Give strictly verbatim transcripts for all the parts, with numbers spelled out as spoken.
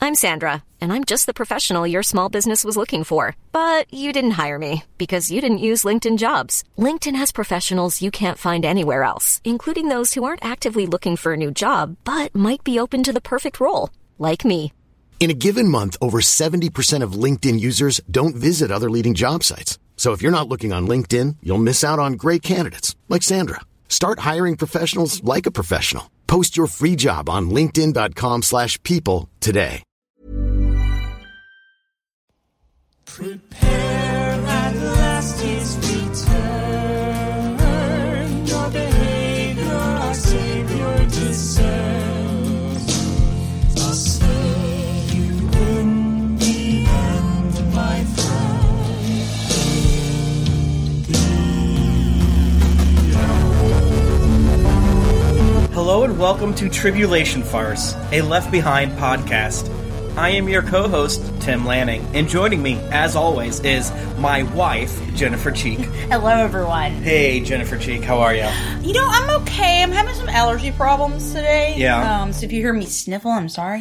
I'm Sandra, and I'm just the professional your small business was looking for. But you didn't hire me because you didn't use LinkedIn Jobs. LinkedIn has professionals you can't find anywhere else, including those who aren't actively looking for a new job, but might be open to the perfect role, like me. In a given month, over seventy percent of LinkedIn users don't visit other leading job sites. So if you're not looking on LinkedIn, you'll miss out on great candidates, like Sandra. Start hiring professionals like a professional. Post your free job on linkedin.com slash people today. Prepare at last his return. Your behavior our Savior discerns. I'll see you in the end, my friend. Hello and welcome to Tribulation Farce, a Left Behind podcast. I am your co-host, Tim Lanning, and joining me, as always, is my wife, Jennifer Cheek. Hello, everyone. Hey, Jennifer Cheek, how are you? You know, I'm okay. I'm having some allergy problems today. Yeah. Um, so if you hear me sniffle, I'm sorry.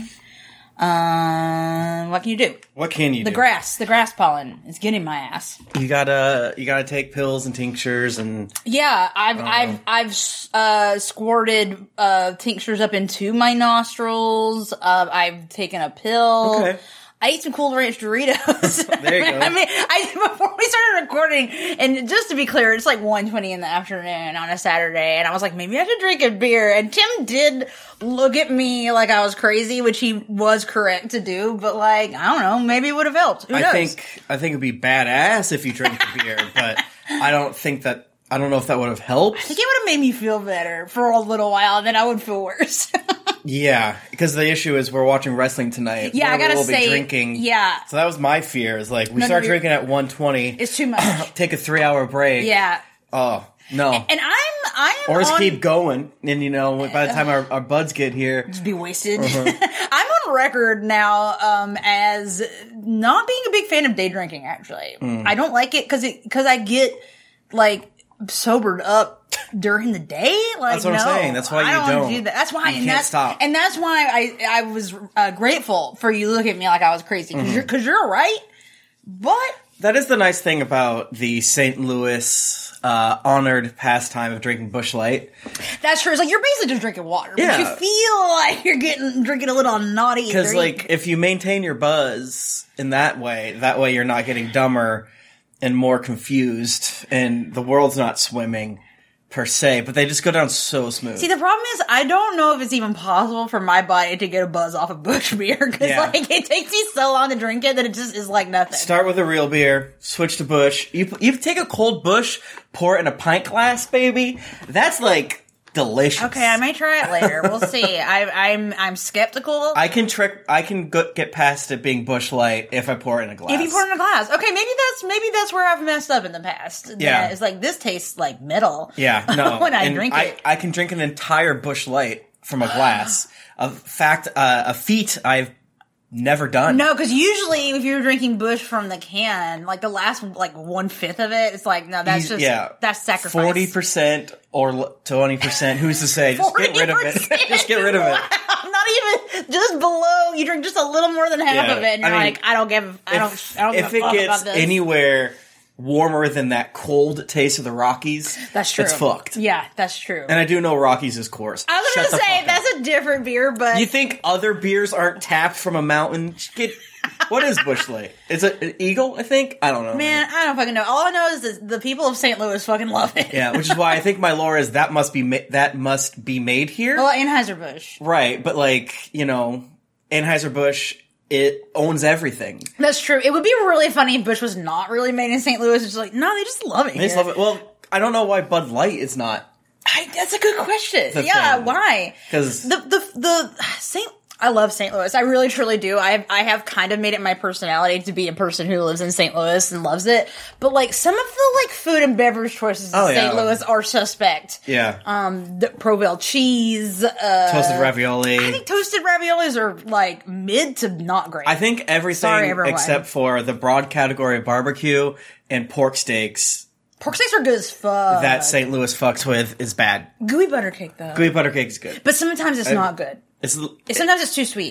Um, what can you do? What can you the do? The grass, the grass pollen is getting my ass. You gotta, you gotta take pills and tinctures and... Yeah, I've, uh, I've, I've, uh, squirted, uh, tinctures up into my nostrils. Uh, I've taken a pill. Okay. I ate some Cool Ranch Doritos. There you go. I mean, I, before we started recording, and just to be clear, it's like one twenty in the afternoon on a Saturday, and I was like, maybe I should drink a beer. And Tim did look at me like I was crazy, which he was correct to do, but like, I don't know, maybe it would have helped. Who I knows? think, I think it'd be badass if you drank a beer, but I don't think that, I don't know if that would have helped. I think it would have made me feel better for a little while, and then I would feel worse. Yeah, because the issue is we're watching wrestling tonight. Yeah, I gotta we'll say, be drinking. Yeah. So that was my fear. Is like we No, start no, drinking at one twenty. It's too much. Take a three hour break. Yeah. Oh no. And I'm, I am or just on, keep going, and you know, by the time our, our buds get here, just be wasted. Uh-huh. I'm on record now um, as not being a big fan of day drinking. Actually, Mm. I don't like it because it because I get like sobered up during the day. Like, that's what no, I'm saying. That's why you I don't, don't. do that. That's why you and can't that's, stop. And that's why I I was uh, grateful for you looking at me like I was crazy because mm-hmm. you're because you're right. But that is the nice thing about the Saint Louis uh, honored pastime of drinking Busch Light. That's true. It's like you're basically just drinking water, yeah. but you feel like you're getting drinking a little naughty. Because like if you maintain your buzz in that way, that way you're not getting dumber and more confused, and the world's not swimming per se, but they just go down so smooth. See, the problem is I don't know if it's even possible for my body to get a buzz off of Busch beer because Yeah. like it takes me so long to drink it that it just is like nothing. Start with a real beer, switch to Busch. You you take a cold Busch, pour it in a pint glass, baby. That's like delicious. Okay, I may try it later. We'll see. I, I'm I'm skeptical. I can trick. I can go, get past it being Busch Light if I pour it in a glass. If you pour it in a glass, okay, maybe that's maybe that's where I've messed up in the past. Yeah, it's like this tastes like metal. Yeah, no. when I and drink I, it, I can drink an entire Busch Light from a glass. A fact, uh, a feat I've never done. No, because usually if you're drinking Busch from the can, like the last like one fifth of it, it's like no, that's just yeah. that's sacrifice. Forty percent or twenty percent. Who's to say? Just get rid of it. Just get rid of it. Wow, not even just below. You drink just a little more than half Yeah. of it, and you're I mean, like, I don't give. I don't. If, I don't give if a it fuck gets about this. anywhere warmer than that cold taste of the Rockies, that's true. It's fucked. Yeah, that's true. And I do know Rockies is coarse. I was Shut gonna the say fuck that's up. a different beer, but You think other beers aren't tapped from a mountain? Get what is Busch Light? Is it an Eagle? I think I don't know. man, I don't fucking know. All I know is that the people of Saint Louis fucking love it. Yeah, which is why I think my lore is that must be ma- that must be made here. Well, Anheuser-Busch. Right, but like you know, Anheuser-Busch. It owns everything. That's true. It would be really funny if Busch was not really made in Saint Louis. It's just like, no, they just love it. They just here. love it. Well, I don't know why Bud Light is not. I, that's a good question. The Yeah, thing. why? Because the the the Saint. I love Saint Louis. I really truly do. I have, I have kind of made it my personality to be a person who lives in Saint Louis and loves it. But like some of the like food and beverage choices in Oh, Saint yeah. Louis are suspect. yeah, Um, the Provel cheese, uh, toasted ravioli. I think toasted raviolis are like mid to not great. I think everything Sorry, everyone. except for the broad category of barbecue and pork steaks pork steaks are good as fuck. that Saint Louis fucks with is bad. Gooey butter cake though. Gooey butter cake is good. But sometimes it's I- not good. It's Sometimes it's too sweet.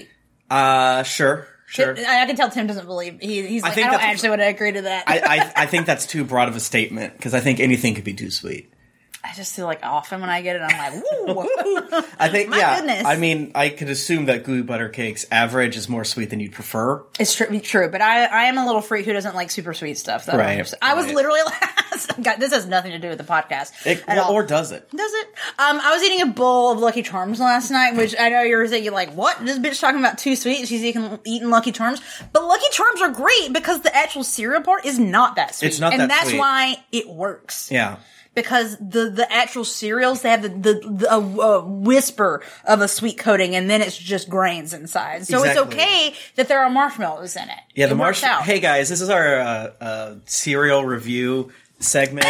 Uh, sure, sure. I, I can tell Tim doesn't believe. He, he's I like, I, think don't that's- actually want to agree to that. I, I I think that's too broad of a statement because I think anything could be too sweet. I just feel like often when I get it, I'm like, woo. I think, My yeah. goodness. I mean, I could assume that gooey butter cakes average is more sweet than you'd prefer. It's true, true, but I, I am a little freak who doesn't like super sweet stuff. Though. Right, I was right. literally God, this has nothing to do with the podcast. It, at well, all. or does it? Does it? Um, I was eating a bowl of Lucky Charms last night, which I know you were thinking, like, what? This bitch talking about too sweet? She's eating, eating Lucky Charms. But Lucky Charms are great because the actual cereal part is not that sweet. It's not and that that's sweet. why it works. Yeah. Because the, the actual cereals, they have the, the, the a, a whisper of a sweet coating, and then it's just grains inside. So Exactly. it's okay that there are marshmallows in it. Yeah, the It works marshmallow. out. Hey guys, this is our uh, uh, cereal review segment,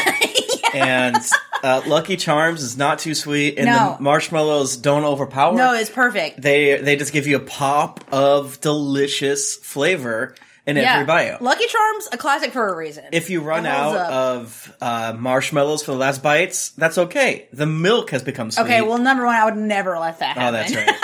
and uh, Lucky Charms is not too sweet, and No. the marshmallows don't overpower. No, it's perfect. they they just give you a pop of delicious flavor in every bite. Lucky Charms, a classic for a reason. If you run It holds out up. of uh, marshmallows for the last bites, that's okay. The milk has become sweet. Okay, well, number one, I would never let that happen. Oh, that's right.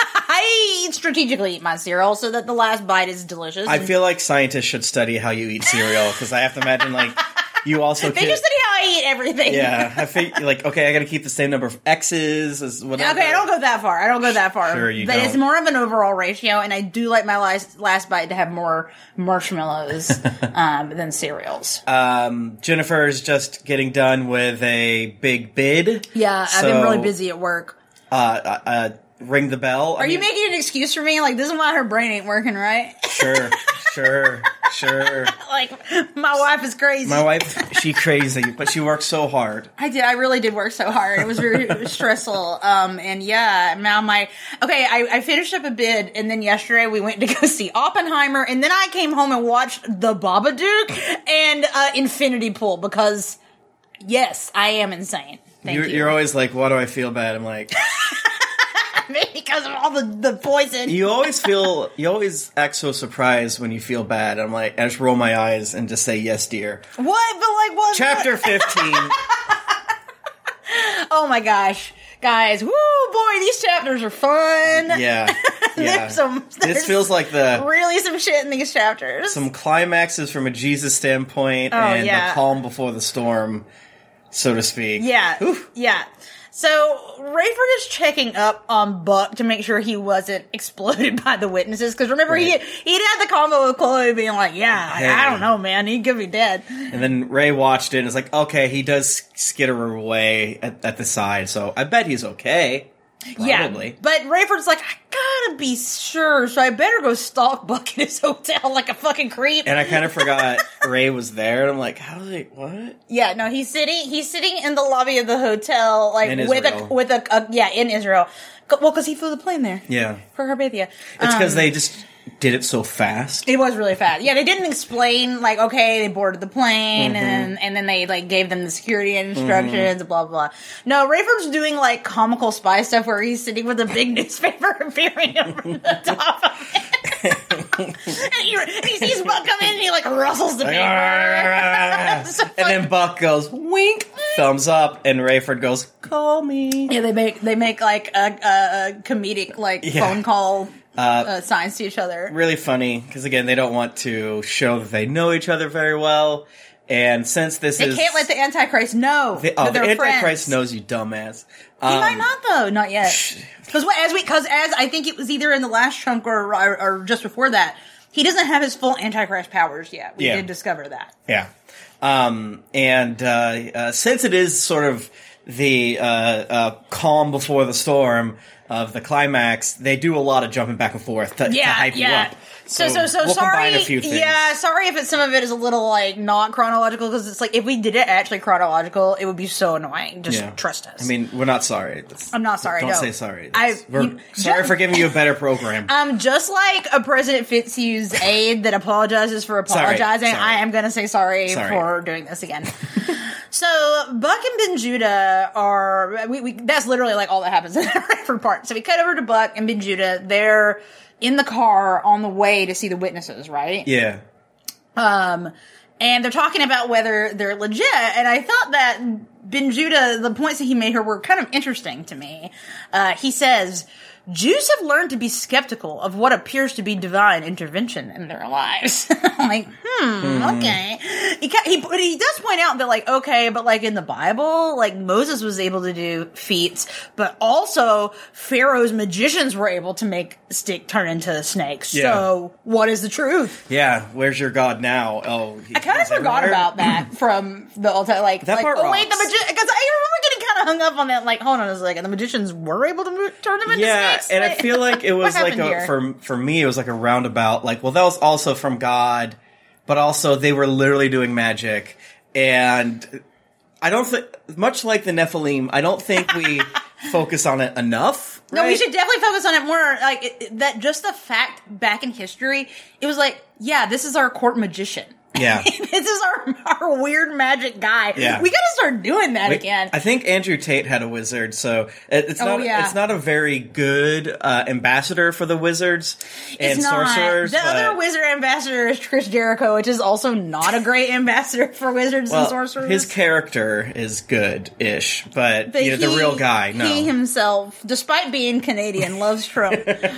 I strategically eat my cereal so that the last bite is delicious. I and- feel like scientists should study how you eat cereal because I have to imagine like you also. They could- just study how I eat everything. Yeah, I think like okay, I got to keep the same number of X's as whatever. Okay, I don't go that far. I don't go that far. Sure you but it's don't. more of an overall ratio, and I do like my last last bite to have more marshmallows um, than cereals. Um, Jennifer is just getting done with a big bid. yeah, I've been so, really busy at work. Uh, uh, uh, ring the bell. Are you making an excuse for me? Like, this is why her brain ain't working, right? Sure, sure, sure. Like, my wife is crazy. My wife, she crazy, but she works so hard. I did. I really did work so hard. It was very stressful. Um, and yeah, now my okay. I, I finished up a bid, and then yesterday we went to go see Oppenheimer, and then I came home and watched The Babadook and uh, Infinity Pool because yes, I am insane. Thank You're, you. you're always like, why do I feel bad? I'm like, because of all the the poison. you always feel, you always act so surprised when you feel bad. I'm like, I just roll my eyes and just say, yes, dear. What? But like what? Chapter fifteen. Oh my gosh, guys! Woo, boy, these chapters are fun. Yeah, yeah. There's some. This there's feels like the really some shit in these chapters. some climaxes from a Jesus standpoint Oh, and yeah. the calm before the storm, so to speak. Yeah, Oof. yeah. So Rayford is checking up on Buck to make sure he wasn't exploded by the witnesses. Because remember, he Right. he'd had the combo with Chloe being like, "Yeah, I- Hey. I don't know, man. He could be dead." And then Ray watched it and is like, okay, he does skitter away at, at the side, so I bet he's okay. Probably. Yeah, but Rayford's like, "I gotta be sure, so I better go stalk Buck in his hotel like a fucking creep." And I kind of forgot Ray was there, and I'm like, how did they, what? Yeah, no, he's sitting. He's sitting in the lobby of the hotel, like In with Israel. a with a, a yeah in Israel. Co- Well, because he flew the plane there Yeah. for Carpathia. It's because Um, they just did it so fast. It was really fast. Yeah, they didn't explain like, okay, they boarded the plane, Mm-hmm. and and then they like gave them the security instructions, blah blah. No, Rayford's doing like comical spy stuff where he's sitting with a big newspaper and peering over the top of it. and he, he sees Buck come in, and he like rustles the paper. It's so And then Buck goes, wink, thumbs up, and Rayford goes, call me. Yeah, they make they make like a, a, a comedic like Yeah. phone call uh, signs to each other. Really funny, because again, they don't want to show that they know each other very well. And since this They is... can't let the Antichrist know the, oh, that the they're Antichrist friends. knows you, dumbass. He Um, might not though, not yet. Because as we, because as I think it was either in the last chunk or, or or just before that, he doesn't have his full Antichrist powers yet. We Yeah. did discover that. Yeah. Um, and uh, uh, since it is sort of the uh, uh, calm before the storm of the climax, they do a lot of jumping back and forth to, to Yeah, hype yeah. you up. So, so, so, we'll sorry. combine a few things. Yeah, sorry if it's, some of it is a little like not chronological because it's like if we did it actually chronological, it would be so annoying. Just Yeah. trust us. I mean, we're not sorry. That's- I'm not sorry, Don't no. say sorry. I- That's- we're you- sorry ju- for giving you a better program. Um, just like a President Fitzhugh's aide that apologizes for Sorry, apologizing, sorry. I am going to say sorry, Sorry. for doing this again. So Buck and Ben Judah are we, we that's literally like all that happens in the Rayford part. So we cut over to Buck and Ben Judah. They're in the car on the way to see the witnesses, right? Yeah. Um, and they're talking about whether they're legit. And I thought that Ben Judah, the points that he made here were kind of interesting to me. Uh, he says, Jews have learned to be skeptical of what appears to be divine intervention in their lives. I'm like, hmm, Mm. okay. He, ca- he, but he does point out that, like, okay, but, like, in the Bible, like, Moses was able to do feats, but also Pharaoh's magicians were able to make a stick turn into snakes. Yeah. So, what is the truth? Yeah, where's your God now? Oh, he, I kind of he's forgot everywhere. about that from the old time. Like, That like part oh, wait, the rocks. magician, because I remember getting kind of hung up on that, like, hold on a second, the magicians were able to mo- turn them into Yeah, snakes? and I Like, feel like it was what like happened a, here? for for me, it was like a roundabout. Like, well, that was also from God, but also they were literally doing magic, and I don't think, much like the Nephilim, I don't think we focus on it enough. No, we right? should definitely focus on it more. Like it, it- that, just the fact back in history, it was like, yeah, this is our court magician. Yeah. This is our, our weird magic guy. Yeah. We gotta start doing that We- again. I think Andrew Tate had a wizard, so it, it's Oh, not yeah. it's not a very good uh, ambassador for the wizards and It's not. sorcerers. The but, other wizard ambassador is Chris Jericho, which is also not a great ambassador for wizards well, and sorcerers. his character is good-ish, but, But you know, the he- real guy, no. He himself, despite being Canadian, loves Trump.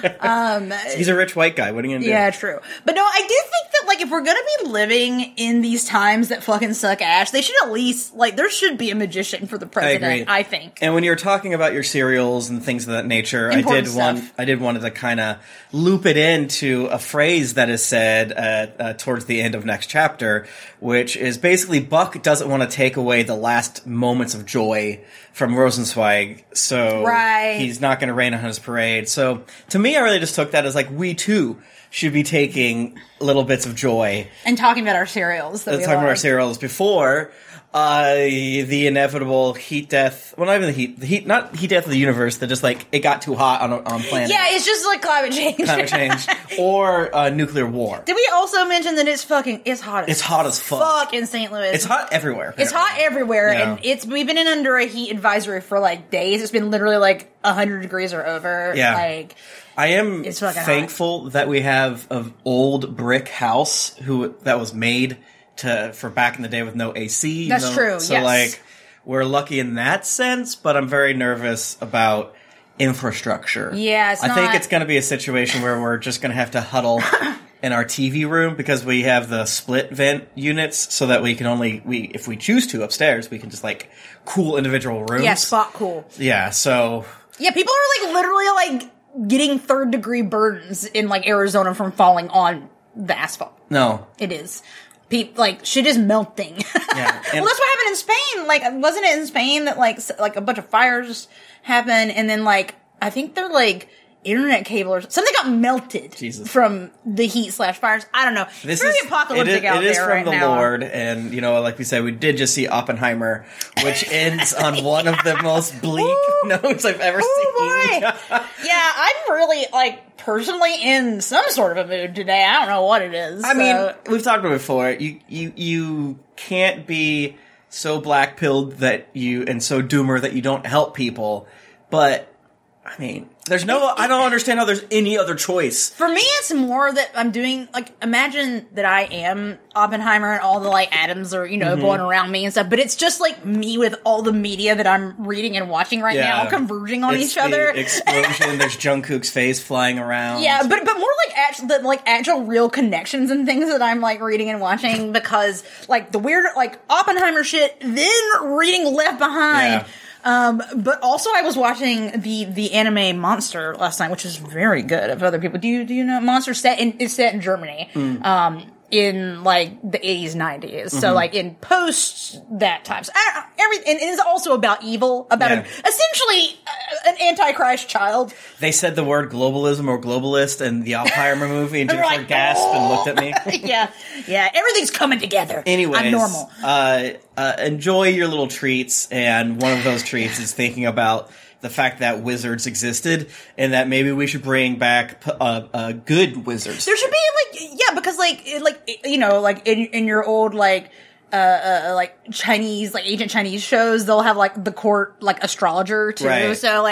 um, He's a rich white guy. What are you gonna do? yeah, true. But no, I do think that, like, if we're gonna be living in these times that fucking suck ass, they should at least, like, there should be a magician for the president, agree. I, think. And when you're talking about your cereals and things of that nature, Important I did want stuff. I did wanted to kind of loop it into a phrase that is said uh, uh, towards the end of next chapter, which is basically Buck doesn't want to take away the last moments of joy from Rosenzweig, so Right. he's not going to rain on his parade. So to me, I really just took that as like we too should be taking little bits of joy. And talking about our cereals. That we Talking about our like. cereals before uh, the inevitable heat death. Well, not even the heat, the heat, not heat death of the universe. That just like it got too hot on on planet. Yeah, it's just like climate change. climate change or uh, nuclear war. Did we also mention that it's fucking, it's hot as It's hot as fuck. fuck in Saint Louis. It's hot everywhere. It's hot everywhere, Yeah. and it's we've been in under a heat advisory for like days. It's been literally like a hundred degrees or over. Yeah. like I am It's fucking hot. thankful that we have an old brick house who that was made to for back in the day with no A C. you That's know? true, So yes. like we're lucky in that sense, but I'm very nervous about infrastructure. Yeah, it's I think not- it's going to be a situation where we're just going to have to huddle in our T V room because we have the split vent units, so that we can only we if we choose to upstairs we can just like cool individual rooms. yeah, spot cool. Yeah, so Yeah, people are like literally like getting third degree burns in like Arizona from falling on the asphalt. no. It is. Pe- like shit is melting. Yeah, well, and- that's what happened in Spain. Like, wasn't it in Spain that like s- like a bunch of fires happened, and then like I think they're like internet cable or something got melted Jesus. from the heat slash fires. I don't know. This it's very is apocalyptic it is, out it is there from right the now. Lord, and you know, like we said, we did just see Oppenheimer, which ends on one of the most bleak Ooh. notes I've ever Oh seen. boy! Yeah, I'm really like personally in some sort of a mood today. I don't know what it is. I mean, so- we've talked about it before. You you you can't be so black pilled that you and so doomer that you don't help people. But I mean, there's no. I don't understand how there's any other choice. For me, it's more that I'm doing, like, imagine that I am Oppenheimer and all the, like, atoms are, you know, Mm-hmm. going around me and stuff, but it's just, like, me with all the media that I'm reading and watching right Yeah. now converging on It's each other. The explosion. There's Jungkook's face flying around. Yeah, but but more like actual, the, like actual real connections and things that I'm like reading and watching because like the weird like Oppenheimer shit, then reading Left Behind. Yeah. Um, but also I was watching the the anime Monster last night, which is very good. If other people do you do you know Monster set in it's set in Germany. Mm. Um. In like the eighties, nineties, so Mm-hmm. like in post that time, so uh, every and it is also about evil, about Yeah. an, essentially uh, an antichrist child. They said the word globalism or globalist in the Oppenheimer movie, and And we're Jennifer like, gasped and looked at me. yeah, yeah, everything's coming together. Anyways, I'm normal. Uh, uh, enjoy your little treats, and one of those treats is thinking about the fact that wizards existed, and that maybe we should bring back p- uh, uh, good wizards. There should be like, yeah, because like, it, like you know, like in in your old like. Uh, uh, like Chinese, like ancient Chinese shows, they'll have like the court, like astrologer too. Right. So like,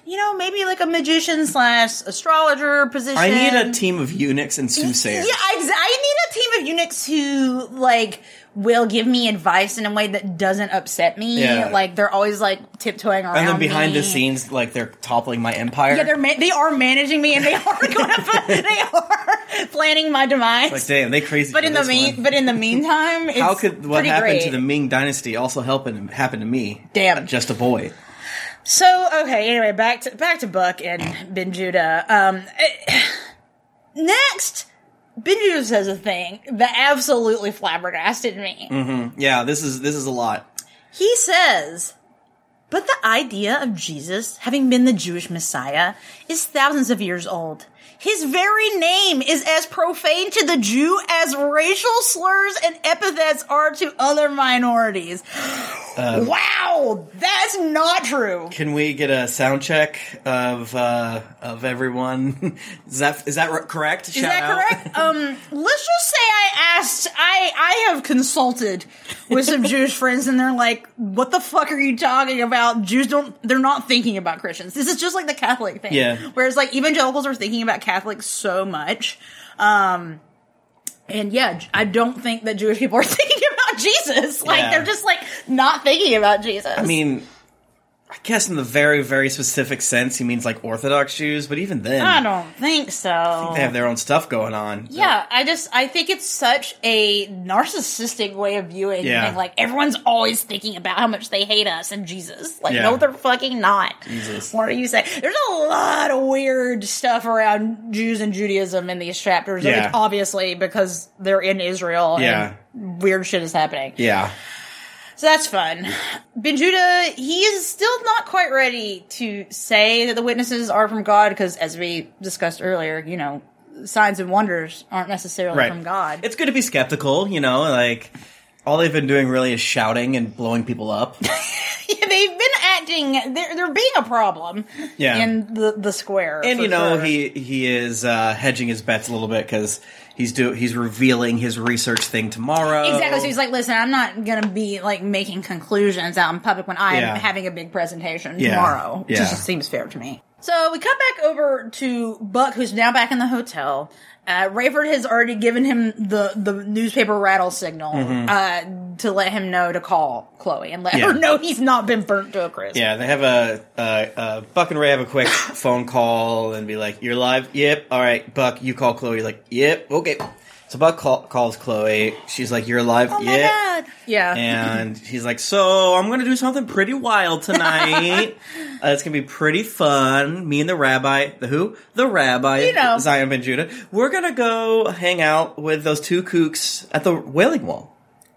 you know, maybe like a magician slash astrologer position. I need a team of eunuchs and soothsayers. Yeah, I, I need a team of eunuchs who, like, will give me advice in a way that doesn't upset me. Yeah. Like, they're always, like, tiptoeing around And then behind me. the scenes, like, they're toppling my empire. Yeah, they're ma- they are managing me, and they are going to they are planning my demise. Like, damn, they crazy. but for in the this mean, one. but in the meantime, it's How could what pretty happened great. to the Ming Dynasty also happen happen to me? Damn. Just a boy. So, okay, anyway, back to back to Buck and Ben Judah. Um, eh, next, Ben Judah says a thing that absolutely flabbergasted me. Mm-hmm. Yeah, this is this is a lot. He says, but the idea of Jesus having been the Jewish Messiah is thousands of years old. His very name is as profane to the Jew as racial slurs and epithets are to other minorities. Um, wow, that's not true. Can we get a sound check of uh, of everyone? Is that is that r- correct? Is Shout that out. correct? Um, let's just say I asked, I, I have consulted with some Jewish friends and they're like, what the fuck are you talking about? Jews don't, they're not thinking about Christians. This is just like the Catholic thing. Yeah. Whereas like evangelicals are thinking about Catholics so much. Um, and yeah, I don't think that Jewish people are thinking about Jesus. Like Yeah. they're just like not thinking about Jesus. I mean, I guess in the very very specific sense, he means like Orthodox Jews. But even then, I don't think so. they have their own stuff going on. Yeah, I just, I think it's such a narcissistic way of viewing Yeah. things. Like, everyone's always thinking about how much they hate us and Jesus. Like, Yeah. no, they're fucking not. Jesus. What are you saying? There's a lot of weird stuff around Jews and Judaism in these chapters. Yeah. Like, obviously, because they're in Israel Yeah. and weird shit is happening. Yeah. So that's fun. Ben Judah, he is still not quite ready to say that the witnesses are from God, because as we discussed earlier, you know, signs and wonders aren't necessarily Right. from God. It's good to be skeptical. You know, like all they've been doing really is shouting and blowing people up. Yeah, they've been acting, they're, they're being a problem Yeah. in the, the square. And for you know sure. he he is uh, hedging his bets a little bit because he's do he's revealing his research thing tomorrow. Exactly. So he's like, listen, I'm not going to be like making conclusions out in public when I'm Yeah. having a big presentation Yeah. tomorrow. Yeah. Just seems fair to me. So we cut back over to Buck, who's now back in the hotel. Uh, Rayford has already given him the, the newspaper rattle signal uh, to let him know to call Chloe and let Mm-hmm. Yeah. her know he's not been burnt to a crisp. Yeah, they have a uh, uh, Buck and Ray have a quick phone call and be like, "You're live? Yep. All right, Buck, you call Chloe." Like, "Yep. Okay." So Buck call, calls Chloe. She's like, "You're alive?" Oh my "Yep." God. Yeah. And he's like, "So I'm gonna do something pretty wild tonight. uh, it's gonna be pretty fun. Me and the rabbi, the who, the rabbi, You know. Zion Ben Judah. We're gonna go hang out with those two kooks at the Wailing Wall."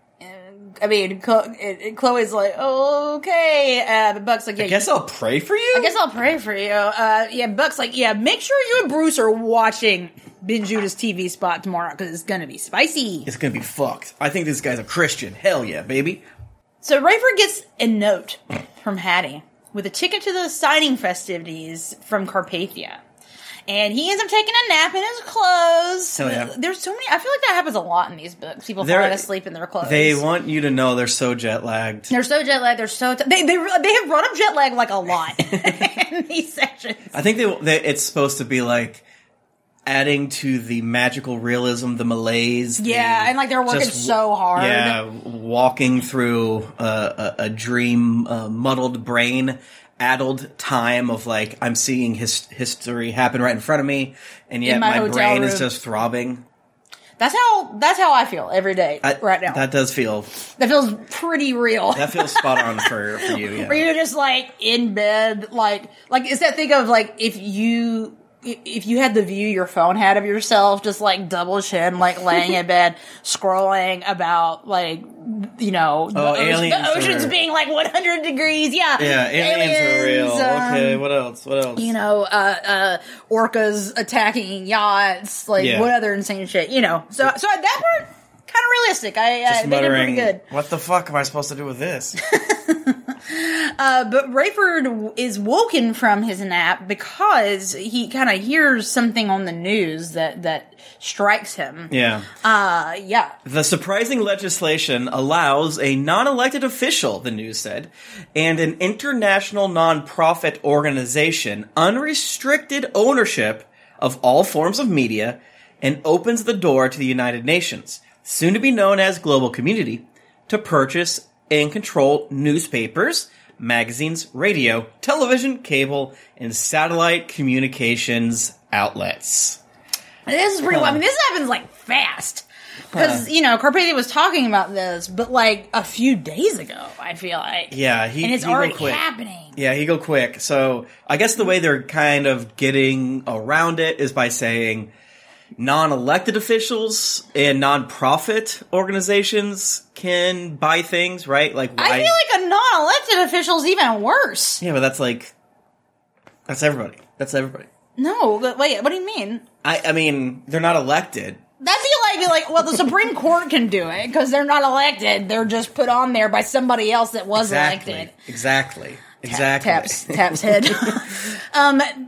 I mean, Chlo- it- it- Chloe's like, oh, okay. Uh, but Buck's like, yeah, I guess you- I'll pray for you. I guess I'll pray for you. Uh, yeah, Buck's like, yeah, make sure you and Bruce are watching Ben Judah's T V spot tomorrow, because it's gonna be spicy. It's gonna be fucked. I think this guy's a Christian. Hell yeah, baby. So Rayford gets a note from Hattie with a ticket to the signing festivities from Carpathia. And he ends up taking a nap in his clothes. Hell yeah. There's so many, I feel like that happens a lot in these books. People They're- falling asleep in their clothes. They want you to know they're so jet lagged. They're so jet lagged, they're so, t- they, they, they have brought up jet lag like a lot in these sections. I think they, they it's supposed to be like adding to the magical realism, the malaise. Yeah, the and like they're working just- so hard. Yeah, walking through a, a, a dream, uh, muddled brain, addled time of like I'm seeing his history happen right in front of me, and yet In my my, hotel brain is room. just throbbing. That's how that's how I feel every day I- right now. That does feel That feels pretty real. that feels spot on for for you. Yeah. Where you're just like in bed, like like it's that thing of like if you if you had the view your phone had of yourself, just like double chin, like laying in bed, scrolling about like you know the, Oh, ocean- aliens the oceans are- being like one hundred degrees. Yeah, Yeah, aliens, are real. um, Okay, what else? What else? You know, uh, uh, orcas attacking yachts, like Yeah. what other insane shit, you know. So, so that part, kind of realistic. I, Just uh, they did muttering, pretty good. what the fuck am I supposed to do with this? uh, but Rayford is woken from his nap because he kind of hears something on the news that, that strikes him. Yeah. Uh, yeah. The surprising legislation allows a non-elected official, the news said, and an international non-profit organization unrestricted ownership of all forms of media and opens the door to the United Nations, soon to be known as Global Community, to purchase and control newspapers, magazines, radio, television, cable, and satellite communications outlets. This is pretty, Huh. I mean, this happens, like, fast. Because, you know, Carpathia was talking about this, but, like, a few days ago, I feel like. Yeah, he And it's he go already quick. happening. Yeah, he go quick. So I guess the way they're kind of getting around it is by saying non-elected officials and non-profit organizations can buy things, right? Like, why? I feel like a non-elected official's even worse. Yeah, but that's like, that's everybody. That's everybody. No, but wait, what do you mean? I, I mean, they're not elected. That feel like, like, well, the Supreme Court can do it because they're not elected. They're just put on there by somebody else that was Exactly. elected. Exactly. Exactly. Taps, taps head. um, it,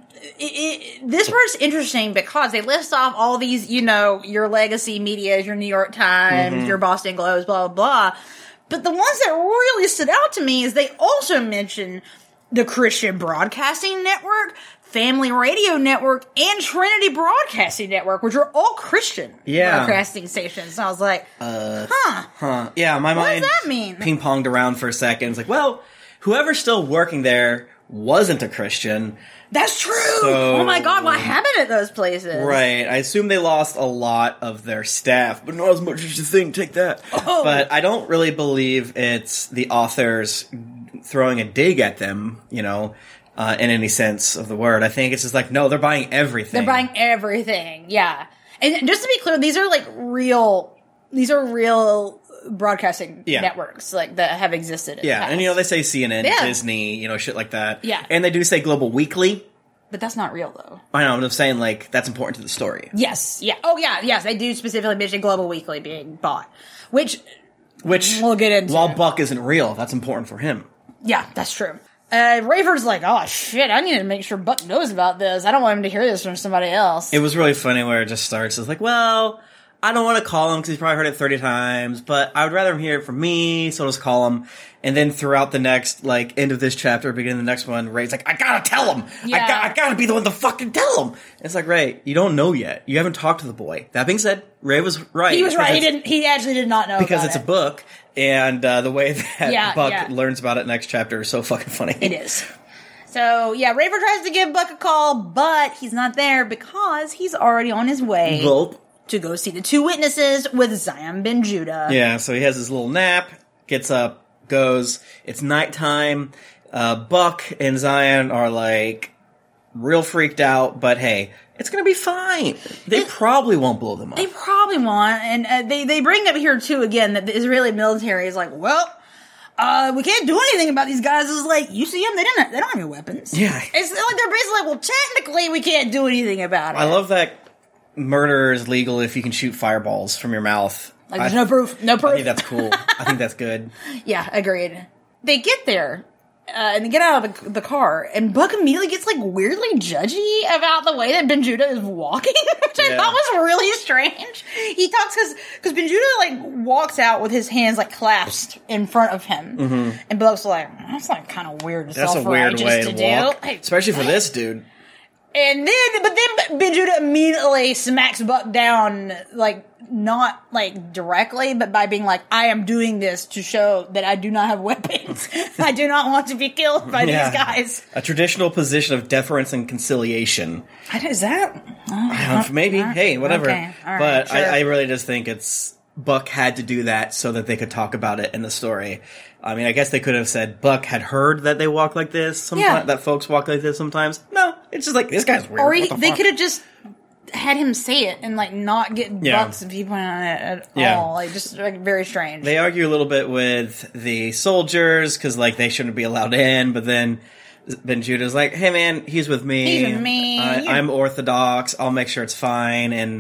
it, this part's interesting because they list off all these, you know, your legacy media, your New York Times, Mm-hmm. your Boston Globes, blah, blah, blah. But the ones that really stood out to me is they also mention the Christian Broadcasting Network, Family Radio Network, and Trinity Broadcasting Network, which are all Christian Yeah. broadcasting stations. So I was like, Uh, huh. huh. Yeah, my What does mind that mean? ping-ponged around for a second. It's like, well, whoever's still working there wasn't a Christian. That's true. So- Oh my God, what happened at those places? Right. I assume they lost a lot of their staff, but not as much as you think. Take that. Oh. But I don't really believe it's the authors throwing a dig at them, you know, uh, in any sense of the word. I think it's just like, no, they're buying everything. They're buying everything. Yeah. And just to be clear, these are like real, these are real broadcasting Yeah. networks like that have existed. In Yeah, the past. and you know, they say C N N, Yeah. Disney, you know, shit like that. Yeah. And they do say Global Weekly. But that's not real though. I know, I'm just saying, like, that's important to the story. Yes. Yeah. Oh yeah. Yes. They do specifically mention Global Weekly being bought, which, Which, We'll get into. while Buck isn't real, that's important for him. yeah, that's true. Uh, Rayford's like, oh shit, I need to make sure Buck knows about this. I don't want him to hear this from somebody else. It was really funny where it just starts. It's like, well, I don't want to call him because he's probably heard it thirty times, but I would rather him hear it from me, so I'll just call him. And then throughout the next, like, end of this chapter, beginning of the next one, Ray's like, I gotta tell him! I, Yeah. got, I gotta be the one to fucking tell him! It's like, Ray, you don't know yet. You haven't talked to the boy. That being said, Ray was right. he was right. He because- didn't, he actually did not know Because about it's it. a book, and uh, the way that Yeah, Buck yeah. learns about it next chapter is so fucking funny. It is. So, yeah, Rayford tries to give Buck a call, but he's not there because he's already on his way Gulp. to go see the two witnesses with Zion Ben Judah. Yeah, so he has his little nap, gets up, goes. It's nighttime. Uh, Buck and Zion are like real freaked out, but hey, it's gonna be fine. They It- probably won't blow them up. They probably won't, and uh, they, they bring up here, too, again, that the Israeli military is like, well, uh, we can't do anything about these guys. It's like, you see them, they don't, they don't have any weapons. Yeah. It's like, they're basically like, well, technically, we can't do anything about it. I love that murder is legal if you can shoot fireballs from your mouth. Like, I, there's no proof. No proof. I think that's cool. I think that's good. Yeah, agreed. They get there, uh, and they get out of the, the car, and Buck immediately gets, like, weirdly judgy about the way that Ben Judah is walking, which I Yeah. thought was really strange. He talks, because because Ben Judah, like, walks out with his hands, like, clasped in front of him, and Buck's like, that's, like, kind of weird and That's a weird self-righteous way to, to do. walk, Hey, especially for this dude. and then, but then Ben Judah immediately smacks Buck down, like, not, like, directly, but by being like, I am doing this to show that I do not have weapons. I do not want to be killed by Yeah. these guys. A traditional position of deference and conciliation. What is that? Uh, Maybe. Hey, whatever. Okay. All right, but sure. I, I really just think it's Buck had to do that so that they could talk about it in the story. I mean, I guess they could have said Buck had heard that they walk like this sometimes, Yeah. that folks walk like this sometimes. No, it's just like, this guy's weird. Or he, What the they fuck? could have just had him say it and, like, not get Yeah. Buck's viewpoint on it at Yeah. all. Like, just, like, very strange. They argue a little bit with the soldiers because, like, they shouldn't be allowed in, but then Ben Judah's like, hey, man, he's with me. He's with me. I, You- I'm Orthodox. I'll make sure it's fine. And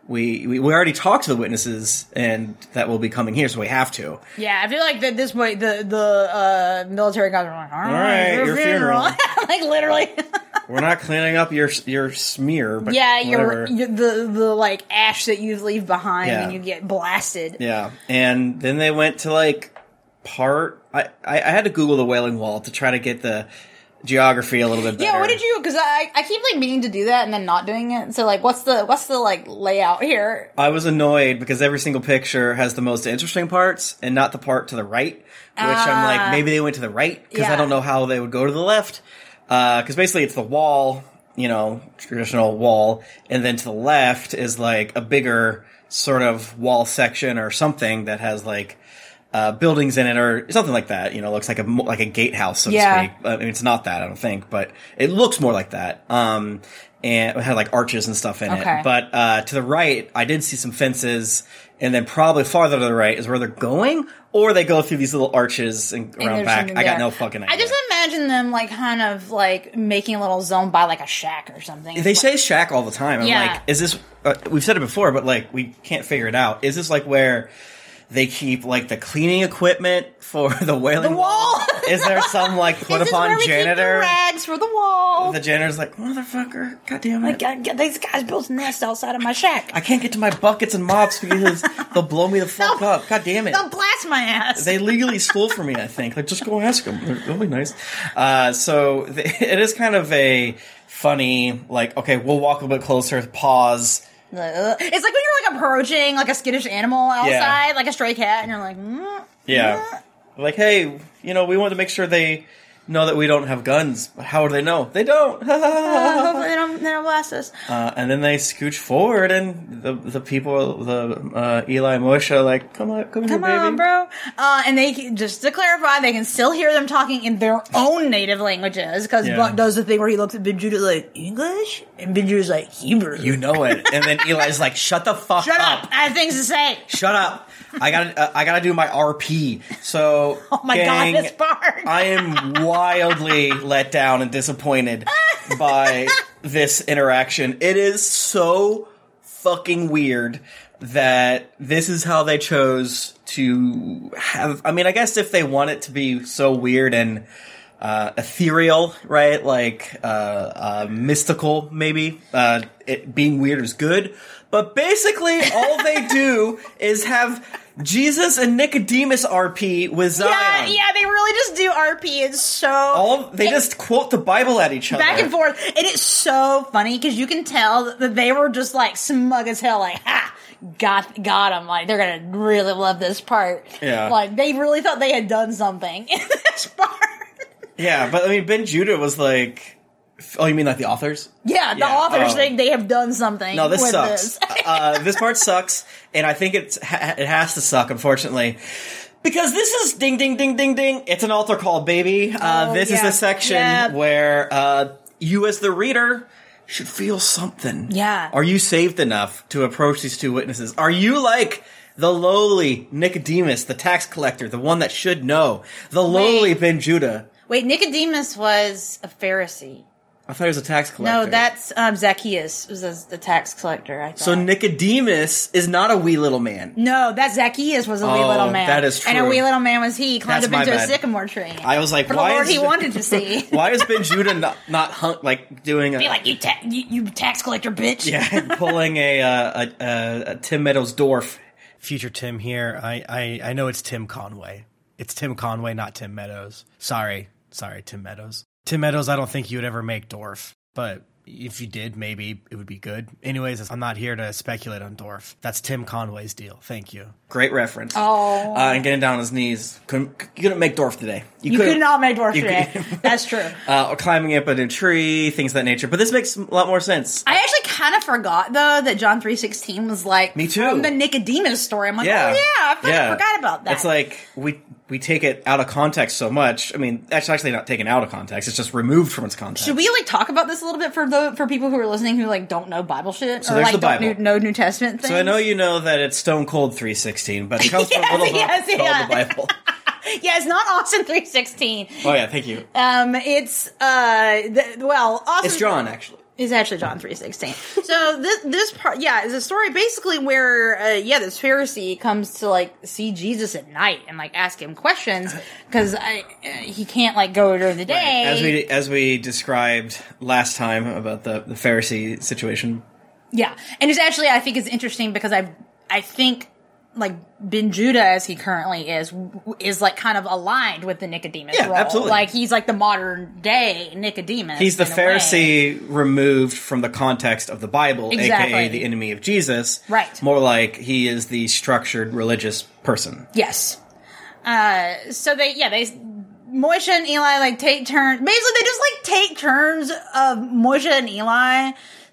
we, we we already talked to the witnesses, and that will be coming here, so we have to. Yeah, I feel like that this point the the uh, military guys are like, all right, All right, your, your funeral, funeral. like literally. We're not cleaning up your your smear, but yeah, your, whatever. your the the like ash that you leave behind Yeah. when you get blasted. Yeah, and then they went to like part. I, I I had to Google the Wailing Wall to try to get the geography a little bit better. Yeah, what did you? Because I I keep like meaning to do that and then not doing it. So like, what's the what's the like layout here? I was annoyed because every single picture has the most interesting parts and not the part to the right, which I'm like, maybe they went to the right because yeah. I don't know how they would go to the left. Because basically it's the wall, you know, traditional wall, and then to the left is like a bigger sort of wall section or something that has like uh, buildings in it or something like that. You know, looks like a like a gatehouse, so Yeah. to speak. I mean, it's not that, I don't think, but it looks more like that. Um, and it had like arches and stuff in Okay. it. But uh, to the right, I did see some fences, and then probably farther to the right is where they're going, or they go through these little arches and And around there's back. something I got there. no fucking idea. I just imagine them like kind of like making a little zone by like a shack or something. They say shack all the time. I'm Yeah. like, is this? Uh, we've said it before, but like, we can't figure it out. Is this like where they keep like the cleaning equipment for the Wailing The wall. Is there some like put This is upon where we keep the janitor? rags for the wall. The janitor's like, motherfucker, goddamn it! Like, God, God, these guys built a nest outside of my shack. I can't get to my buckets and mops because they'll blow me the fuck They'll- up. God damn it! They'll blast my ass. They legally stole for me, I think. Like, just go ask them. They're really nice. Uh, so th- it is kind of a funny, like, okay, we'll walk a bit closer, pause. It's like when you're like approaching like a skittish animal outside, Yeah. like a stray cat, and you're like, mm, Yeah. Like, hey, you know, we want to make sure they know that we don't have guns. How would they know? They don't. uh, hopefully they don't, they don't blast us. Uh, and then they scooch forward, and the the people, the uh, Eli and Moshe, are like, come on, come, Come here, baby. on, bro. Uh, and they can- just to clarify, they can still hear them talking in their own native languages because Yeah. Buck does the thing where he looks at Ben Judah like English, and Ben Judah's like Hebrew. You know it. And then Eli's like, shut the fuck Shut up. up! I have things to say. Shut up. I gotta, uh, I gotta do my R P. So, Oh my gang, god, this part. I am wildly let down and disappointed by this interaction. It is so fucking weird that this is how they chose to have. I mean, I guess if they want it to be so weird and uh, ethereal, right? Like uh, uh, mystical, maybe. Uh, it being weird is good. But basically, all they do is have Jesus and Nicodemus R P with Zion. Yeah, yeah, they really just do R P. It's so All they it- just quote the Bible at each other. back and forth, and it's so funny because you can tell that they were just like smug as hell, like ha, got got them. Like they're gonna really love this part. Yeah. like they really thought they had done something in this part. Yeah, but I mean, Ben Judah was like, oh, you mean like the authors? Yeah, the Yeah, authors oh. think they have done something. No, this with sucks. This. uh, this part sucks, and I think it's ha- it has to suck, unfortunately. Because this is ding, ding, ding, ding, ding. It's an altar call, baby. Uh, Oh, this is yeah. the section Yeah. where uh, you, as the reader, should feel something. Yeah. Are you saved enough to approach these two witnesses? Are you like the lowly Nicodemus, the tax collector, the one that should know, the lowly Wait. Ben Judah? Wait, Nicodemus was a Pharisee. I thought he was a tax collector. No, that's um, Zacchaeus was a, the tax collector. I thought. So Nicodemus is not a wee little man. No, that Zacchaeus was a wee Oh, little man. that is And a true. wee little man was he. Climbed That's up my into a bad. sycamore tree. I was like, For why the Lord is he wanted to see. Why is Ben Judah not, not hung, like doing a Be like, you, ta- you, you tax collector bitch. yeah pulling a, uh, a, a, a Tim Meadows dwarf? Future Tim here. I, I, I know it's Tim Conway. It's Tim Conway, not Tim Meadows. Sorry. Sorry, Tim Meadows. Tim Meadows, I don't think you would ever make Dorf. But if you did, maybe it would be good. Anyways, I'm not here to speculate on Dorf. That's Tim Conway's deal. Thank you. Great reference. Oh. Uh, and getting down on his knees. Couldn't, you couldn't make Dorf today. You couldn't- could not make dwarf you today. could- That's true. uh, or climbing up a tree, things of that nature. But this makes a lot more sense. I actually kind of forgot though that John three sixteen was like Me too. from the Nicodemus story. I'm like, Yeah. oh yeah, I fucking Yeah. forgot about that. It's like we we take it out of context so much. I mean, that's actually not taken out of context. It's just removed from its context. Should we like talk about this a little bit for the for people who are listening who like don't know Bible shit So or there's like the don't Bible. know, know New Testament things? So I know you know that it's Stone Cold three sixteen, but it comes from Yes, a little book yes, called yeah. the Bible. Yeah, it's not Austin three sixteen. Oh yeah, thank you. Um, it's uh, the, well, Austin. It's John, actually. It's actually John three sixteen. So this this part, yeah, is a story basically where, uh, yeah, this Pharisee comes to like see Jesus at night and like ask him questions because I uh, he can't like go during the day. As we as we described last time about the the Pharisee situation. Yeah, and it's actually I think it's interesting because I I think like Ben Judah as he currently is is like kind of aligned with the Nicodemus Yeah, role. absolutely. Like he's like the modern day Nicodemus. He's the in a way. Pharisee removed from the context of the Bible, Exactly. aka the enemy of Jesus. Right. More like he is the structured religious person. Yes. Uh, so they, yeah, they, Moshe and Eli, like, take turns. Basically, they just, like, take turns of Moshe and Eli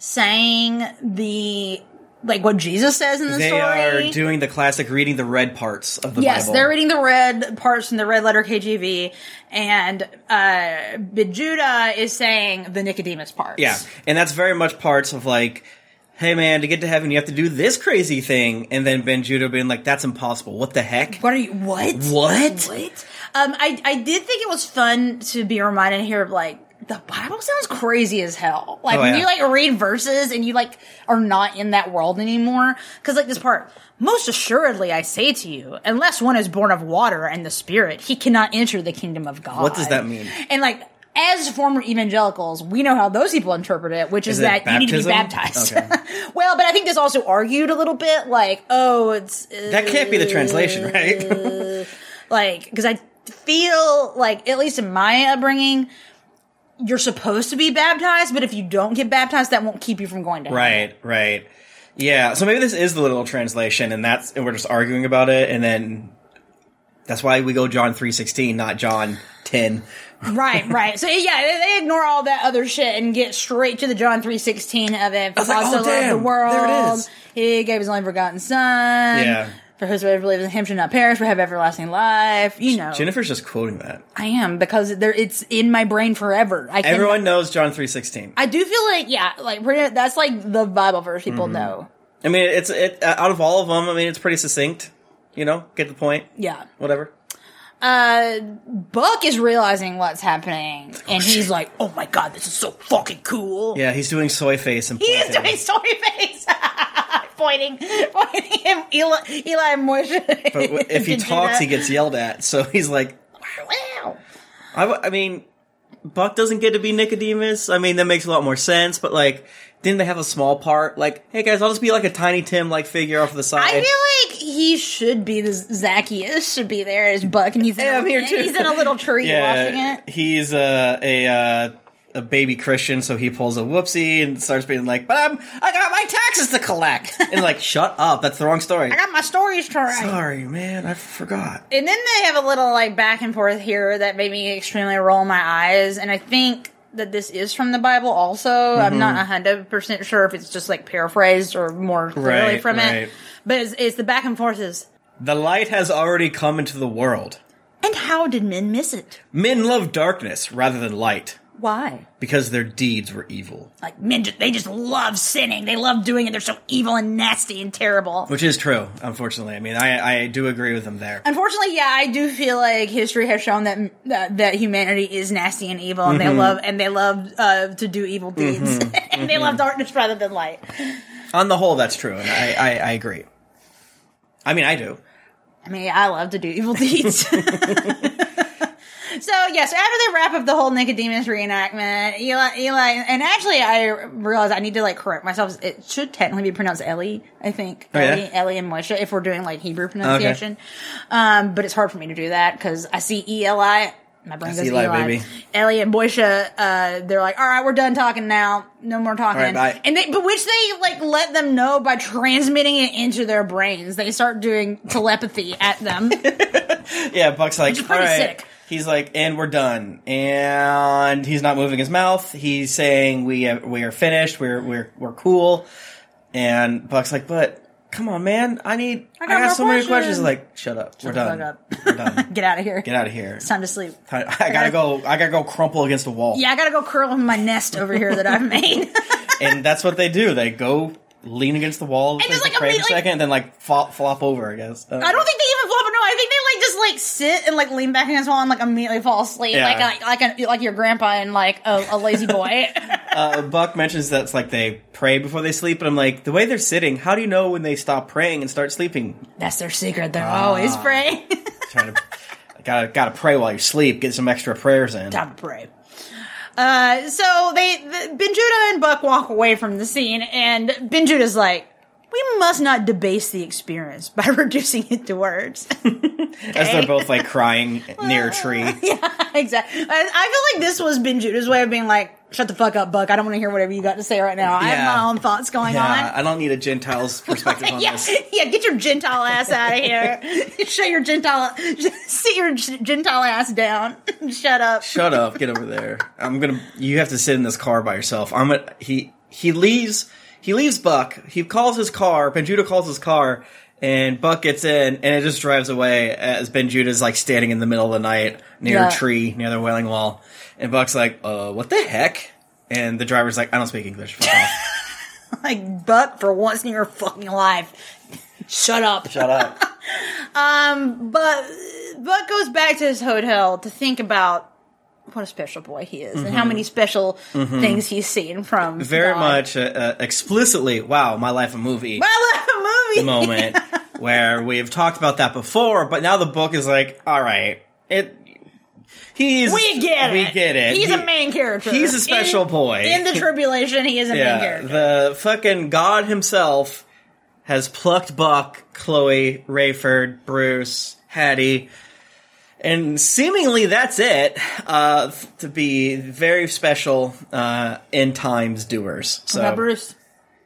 saying the, like, what Jesus says in the They story. are doing the classic reading the red parts of the Yes, Bible. they're reading the red parts from the red letter K J V, and, uh, Ben Judah is saying the Nicodemus parts. Yeah, and that's very much parts of like, hey man, to get to heaven you have to do this crazy thing, and then Ben Judah being like, that's impossible. What the heck? What are you, what? What? What? Um, I, I did think it was fun to be reminded here of like, the Bible sounds crazy as hell. Like, Oh, when yeah. you, like, read verses and you, like, are not in that world anymore. Cause, like, this part, most assuredly I say to you, unless one is born of water and the Spirit, he cannot enter the kingdom of God. What does that mean? And, like, as former evangelicals, we know how those people interpret it, which is, Is it that you need to be baptism? baptized. Okay. Well, but I think this also argued a little bit, like, oh, it's... Uh, That can't be the translation, right? like, because I feel like, at least in my upbringing, you're supposed to be baptized, but if you don't get baptized, that won't keep you from going to heaven. Right, right. Yeah, so maybe this is the literal translation, and that's and we're just arguing about it, and then that's why we go John three sixteen, not John ten. Right, right. So yeah, they, they ignore all that other shit and get straight to the John three sixteen of it. For was like, God oh, so loved damn, the world, there it is. He gave His only begotten Son. Yeah. For whosoever believes in Him should not perish, but have everlasting life. You know, Jennifer's just quoting that. I am because there it's in my brain forever. I can, Everyone knows John three sixteen. I do feel like yeah, like pretty, that's like the Bible verse people Mm-hmm. know. I mean, it's it out of all of them. I mean, it's pretty succinct. You know, get the point. Yeah. Whatever. Uh, Buck is realizing what's happening, and he's like, "Oh my god, this is so fucking cool!" Yeah, he's doing soy face and he is pointing. doing story face, pointing, pointing him, Eli, Eli and Moshe. But w- if he to do talks, that. he gets yelled at. So he's like, Wow. I, w- I mean, Buck doesn't get to be Nicodemus. I mean, that makes a lot more sense. But like, didn't they have a small part? Like, hey guys, I'll just be like a Tiny Tim like figure off to the side. I feel like he should be the Zacchaeus should be there as Buck, and he's in, Yeah, a, I'm here and too. he's in a little tree watching yeah, it. he's a a uh, a baby Christian, so he pulls a whoopsie and starts being like, "But I'm I got my taxes to collect," and like, shut up, that's the wrong story. I got my stories to write. Sorry, man, I forgot. And then they have a little like back and forth here that made me extremely roll my eyes, and I think that this is from the Bible also. Mm-hmm. I'm not one hundred percent sure if it's just like paraphrased or more clearly Right, from right. it. But it's, it's the back and forth is, The light has already come into the world. and how did men miss it? Men love darkness rather than light Why? because their deeds were evil. Like men, just, they just love sinning. They love doing it. They're so evil and nasty and terrible. Which is true, unfortunately. I mean, I, I do agree with him there. Unfortunately, yeah, I do feel like history has shown that that, that humanity is nasty and evil, and Mm-hmm. they love and they love uh, to do evil deeds, and they love darkness rather than light. On the whole, that's true, and I, I, I agree. I mean, I do. I mean, I love to do evil deeds. So, yes, after they wrap up the whole Nicodemus reenactment, Eli, Eli, and actually I realized I need to, like, correct myself. It should technically be pronounced Ellie, I think. Oh, yeah? Ellie, Ellie and Moshe, if we're doing, like, Hebrew pronunciation. Um, but it's hard for me to do that, because I see E L I, my brain That's goes Eli, Eli. baby. Ellie and Moshe, uh, they're like, all right, we're done talking now. No more talking. All right, bye. And they, but which they, like, let them know by transmitting it into their brains. They start doing telepathy at them. Yeah, Buck's like, Which is pretty all right. sick. He's like, and we're done. And he's not moving his mouth. He's saying we have, we are finished. We're we're we're cool. And Buck's like, but come on, man. I need. I I, got got more so many questions. questions. Like, shut up. we're the done. fuck up. We're done. Get out of here. Get out of here. It's time to sleep. I, I gotta go. I gotta go crumple against the wall. Yeah, I gotta go curl in my nest over here that I've made. And that's what they do. They go lean against the wall, And just, like, pray for a immediately- second, and then like flop, flop over. I guess. Uh, I don't think they even flop. No, I think they like just like sit and like lean back against the wall and like immediately fall asleep, Yeah. like like like, a, like your grandpa and like a, a lazy boy. uh, Buck mentions that's like they pray before they sleep, but I'm like, the way they're sitting, how do you know when they stop praying and start sleeping? That's their secret. They're always praying. Trying to, gotta gotta pray while you sleep. Get some extra prayers in. Time to pray. Uh, so they, the, Ben Judah and Buck walk away from the scene, and Ben Judah's like, we must not debase the experience by reducing it to words. As they're both like crying near a tree. Yeah, exactly. I, I feel like this was Ben Judah's way of being like, shut the fuck up, Buck. I don't want to hear whatever you got to say right now. I Yeah. have my own thoughts going Yeah, on. I don't need a Gentile's perspective on Yeah, this. yeah, get your Gentile ass out of here. Shut your Gentile, sit your Gentile ass down. Shut up. Shut up, get over there. I'm gonna. You have to sit in this car by yourself. I'm gonna. He he leaves. He leaves Buck. He calls his car. Ben Judah calls his car, and Buck gets in, and it just drives away as Ben Judah's like standing in the middle of the night near Yeah. a tree near the Wailing Wall, and Buck's like, "Uh, what the heck?" And the driver's like, "I don't speak English." Fuck off. Like, Buck, for once in your fucking life, shut up. Shut up. Um, but Buck goes back to his hotel to think about what a special boy he is, and how many special things he's seen from Very God. much uh, uh, explicitly. Wow, my life a movie. I love a movie. moment where we've talked about that before, but now the book is like, all right, it. He's We get it. We get it. He's He- a main character. He's a special in, boy. In the tribulation, he is a main Yeah, character. the fucking God himself has plucked Buck, Chloe, Rayford, Bruce, Hattie, and seemingly that's it. Uh, to be very special uh, end times doers. So, What about Bruce?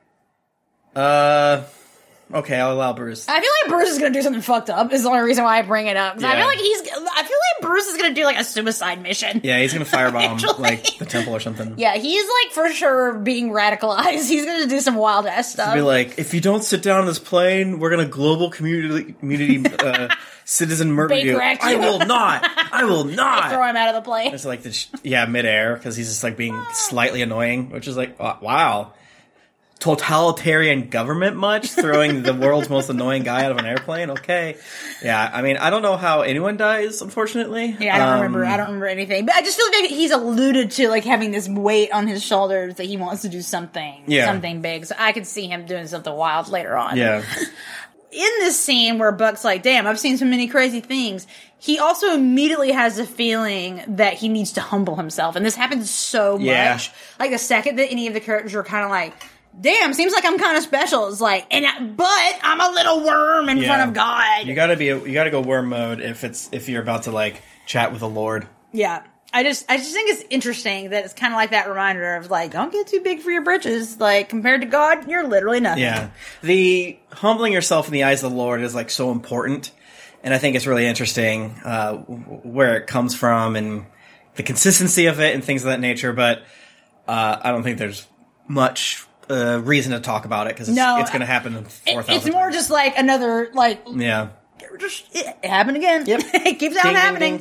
uh, okay, I'll allow Bruce. I feel like Bruce is gonna do something fucked up. Is the only reason why I bring it up. 'Cause I Yeah. feel like he's. I feel like Bruce is gonna do like a suicide mission. Yeah, he's gonna firebomb Actually. like the temple or something. Yeah, he's like for sure being radicalized. He's gonna do some wild ass stuff. Be like, if you don't sit down on this plane, we're gonna global community community uh, citizen murder Baker you. act I you. will not. I will Throw not. him out of the plane. It's like this, yeah, midair because he's just like being slightly annoying, which is like, uh, wow, totalitarian government much throwing the world's most annoying guy out of an airplane. Okay, yeah, I mean, I don't know how anyone dies, unfortunately. Yeah, I don't Um, remember. I don't remember anything. But I just feel like he's alluded to like having this weight on his shoulders that he wants to do something, Yeah. something big. So I could see him doing something wild later on. Yeah, In this scene where Buck's like, "Damn, I've seen so many crazy things," he also immediately has a feeling that he needs to humble himself, and this happens so Yeah. much. Like the second that any of the characters are kind of like, "Damn, seems like I'm kind of special," it's like, and I, but I'm a little worm in Yeah. front of God. you gotta be, you gotta go worm mode if it's if you're about to like chat with the Lord. Yeah. I just, I just think it's interesting that it's kind of like that reminder of like, don't get too big for your britches. Like, compared to God, you're literally nothing. Yeah. The humbling yourself in the eyes of the Lord is like so important. And I think it's really interesting, uh, w- where it comes from and the consistency of it and things of that nature. But, uh, I don't think there's much, uh, reason to talk about it because it's, No, it's going to happen in It- four thousand it's more times. just like another, like, Yeah. just, it happened again. Yep. It keeps on Ding, ding, happening. ding.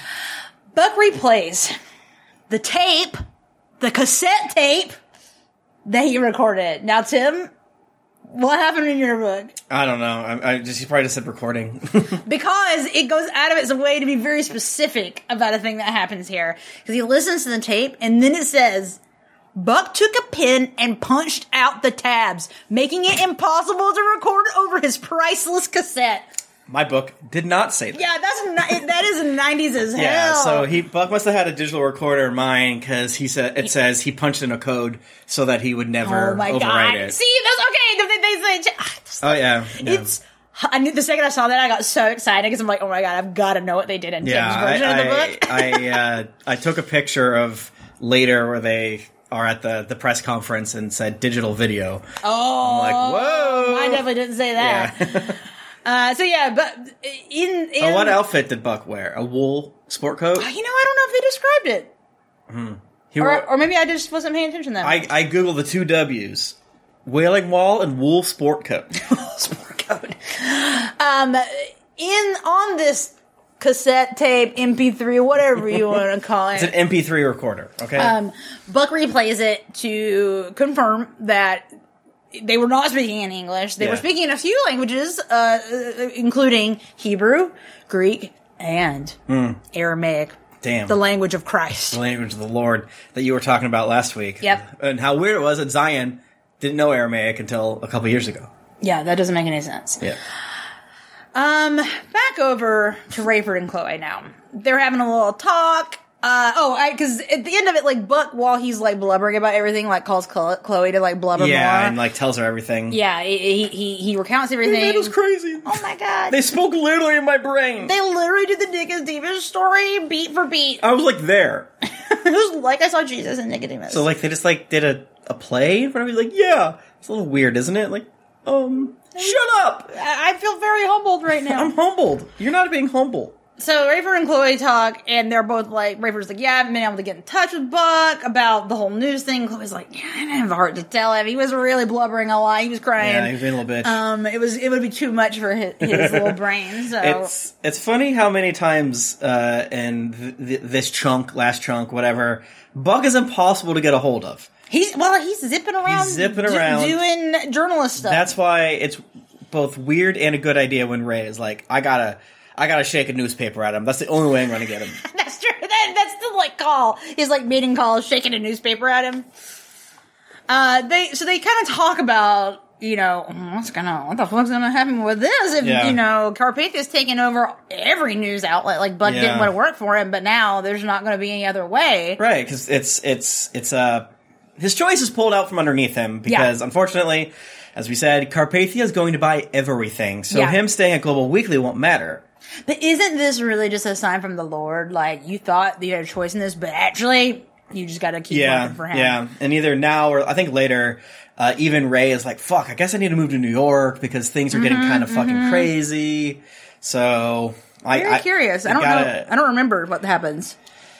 Buck replays the tape, the cassette tape that he recorded. Now, Tim, what happened in your book? I don't know. I, I just, he probably just said recording. Because it goes out of its way to be very specific about a thing that happens here. Because he listens to the tape, and then it says, Buck took a pen and punched out the tabs, making it impossible to record over his priceless cassette. My book did not say that. Yeah, that's ni- that is nineties as hell. Yeah, so he Buck must have had a digital recorder in mind because he said it says he punched in a code so that he would never Oh my overwrite god! it. See, that's okay. They, they, they, Oh yeah, yeah. It's. I knew the second I saw that, I got so excited because I'm like, oh my god, I've got to know what they did in yeah. Tim's version I of the book. I I, uh, I took a picture of later where they are at the, the press conference and said digital video. Oh, I'm like, whoa! I definitely didn't say that. Yeah. Uh, so yeah, but in, in Oh, what outfit did Buck wear? A wool sport coat? You know, I don't know if they described it, He or, wore, or maybe I just wasn't paying attention then. I I googled the two W's: Wailing Wall and wool sport coat. Sport code. Um, in on this cassette tape, M P three, whatever you want to call it. It's an M P three recorder. Okay. Um, Buck replays it to confirm that they were not speaking in English. They Yeah. were speaking in a few languages, uh, including Hebrew, Greek, and Hmm. Aramaic. Damn. the language of Christ. The language of the Lord that you were talking about last week. Yep. And how weird it was that Zion didn't know Aramaic until a couple years ago. Yeah, that doesn't make any sense. Yeah. Um, back over to Rayford and Chloe now. They're having a little talk. Uh, oh, I, cause at the end of it, like, Buck, while he's, like, blubbering about everything, like, calls Chloe to, like, blubber Yeah, more. and, like, tells her everything. Yeah, he, he, he recounts everything. It was crazy. Oh my god. They spoke literally in my brain. They literally did the Nicodemus story beat for beat. I was, like, there. It was like I saw Jesus and Nicodemus. So, like, they just, like, did a, a play in front of me? Like, yeah. It's a little weird, isn't it? Like, um, shut up! I I feel very humbled right now. I'm humbled. You're not being humble. So Rayford and Chloe talk, and they're both like, Rayford's like, yeah, I haven't been able to get in touch with Buck about the whole news thing. Chloe's like, yeah, I didn't have the heart to tell him. He was really blubbering a lot. He was crying. Yeah, he's being a little bitch. Um, it was, it would be too much for his, his little brain, so. It's it's funny how many times uh, in th- th- this chunk, last chunk, whatever, Buck is impossible to get a hold of. He's, well, he's zipping around. He's zipping do- around. doing journalist stuff. That's why it's both weird and a good idea when Ray is like, I gotta, I gotta shake a newspaper at him. That's the only way I'm gonna get him. That's true. That, that's the, like, call. He's, like, meeting call, shaking a newspaper at him. Uh, they, so they kind of talk about, you know, what's gonna, what the fuck's gonna happen with this if, Yeah. you know, Carpathia's taking over every news outlet, like, Buck Yeah. didn't want to work for him, but now there's not gonna be any other way. Right, because it's, it's, it's, uh, his choice is pulled out from underneath him because, Yeah. unfortunately, as we said, Carpathia is going to buy everything. So Yeah. him staying at Global Weekly won't matter. But isn't this really just a sign from the Lord? Like, you thought you had a choice in this, but actually, you just gotta keep Yeah, working for him. yeah. And either now or I think later, uh, even Ray is like, fuck, I guess I need to move to New York because things are getting Mm-hmm, kind of fucking crazy. So, I, Very I curious. I, I don't gotta- know. I don't remember what happens.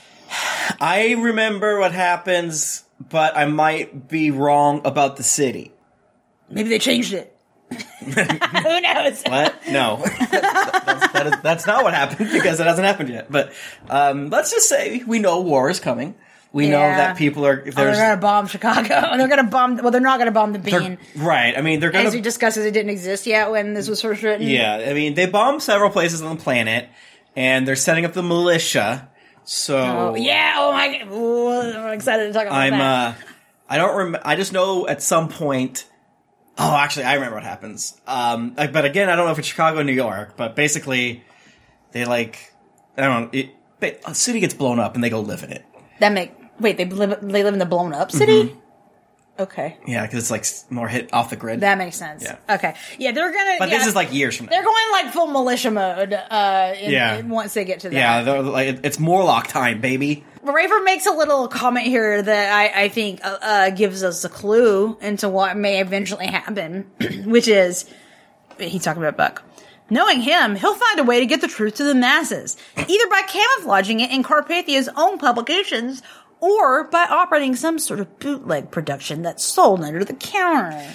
I remember what happens, but I might be wrong about the city. Maybe they changed it. Who knows? What? No. that's, that is, that's not what happened because it hasn't happened yet. But um, let's just say we know war is coming. We know Yeah. that people are... Oh, There's, they're gonna bomb Chicago. They're gonna bomb. Well, they're not gonna bomb the they're- Bean. right. I mean, they're going As we to... discussed, it didn't exist yet when this was first written. Yeah. I mean, they bombed several places on the planet, and they're setting up the militia. So... Oh, yeah. Oh my god. Ooh, I'm excited to talk about I'm... that. Uh, I don't remember... I just know at some point... Oh, actually, I remember what happens. Um, like, but again, I don't know if it's Chicago or New York, but basically, they like... I don't know. It, they, a city gets blown up, and they go live in it. That make wait. They live. They live in the blown up city. Mm-hmm. Okay, Yeah, because it's like s- more hit off the grid. that makes sense. Yeah. Okay. Yeah, they're gonna. but yeah, this is like years from now. they're going like full militia mode. Uh, in, Yeah. in- once they get to that. Yeah, they're like it's Morlock time, baby. Rayford makes a little comment here that I, I think uh, uh, gives us a clue into what may eventually happen, which is, he's talking about Buck. Knowing him, he'll find a way to get the truth to the masses, either by camouflaging it in Carpathia's own publications, or by operating some sort of bootleg production that's sold under the counter.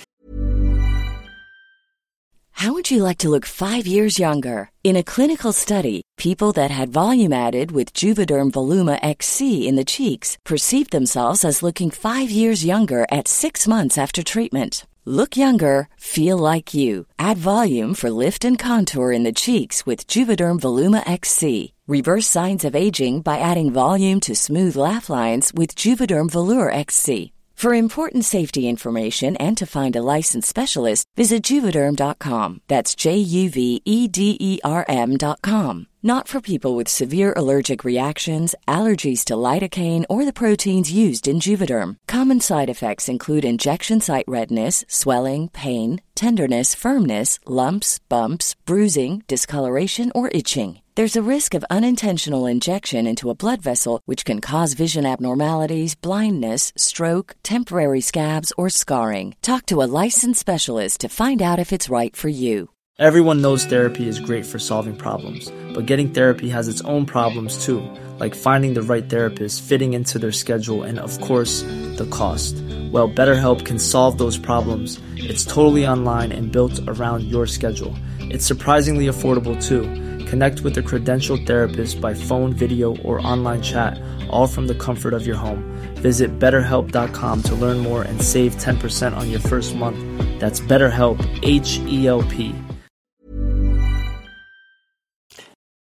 How would you like to look five years younger? In a clinical study, people that had volume added with Juvederm Voluma X C in the cheeks perceived themselves as looking five years younger at six months after treatment. Look younger, feel like you. Add volume for lift and contour in the cheeks with Juvederm Voluma X C. Reverse signs of aging by adding volume to smooth laugh lines with Juvederm Volure X C. For important safety information and to find a licensed specialist, visit Juvederm dot com. That's J U V E D E R M dot com. Not for people with severe allergic reactions, allergies to lidocaine, or the proteins used in Juvederm. Common side effects include injection site redness, swelling, pain, tenderness, firmness, lumps, bumps, bruising, discoloration, or itching. There's a risk of unintentional injection into a blood vessel, which can cause vision abnormalities, blindness, stroke, temporary scabs, or scarring. Talk to a licensed specialist to find out if it's right for you. Everyone knows therapy is great for solving problems, but getting therapy has its own problems too, like finding the right therapist, fitting into their schedule, and of course, the cost. Well, BetterHelp can solve those problems. It's totally online and built around your schedule. It's surprisingly affordable too. Connect with a credentialed therapist by phone, video, or online chat, all from the comfort of your home. Visit better help dot com to learn more and save ten percent on your first month. That's BetterHelp, H E L P.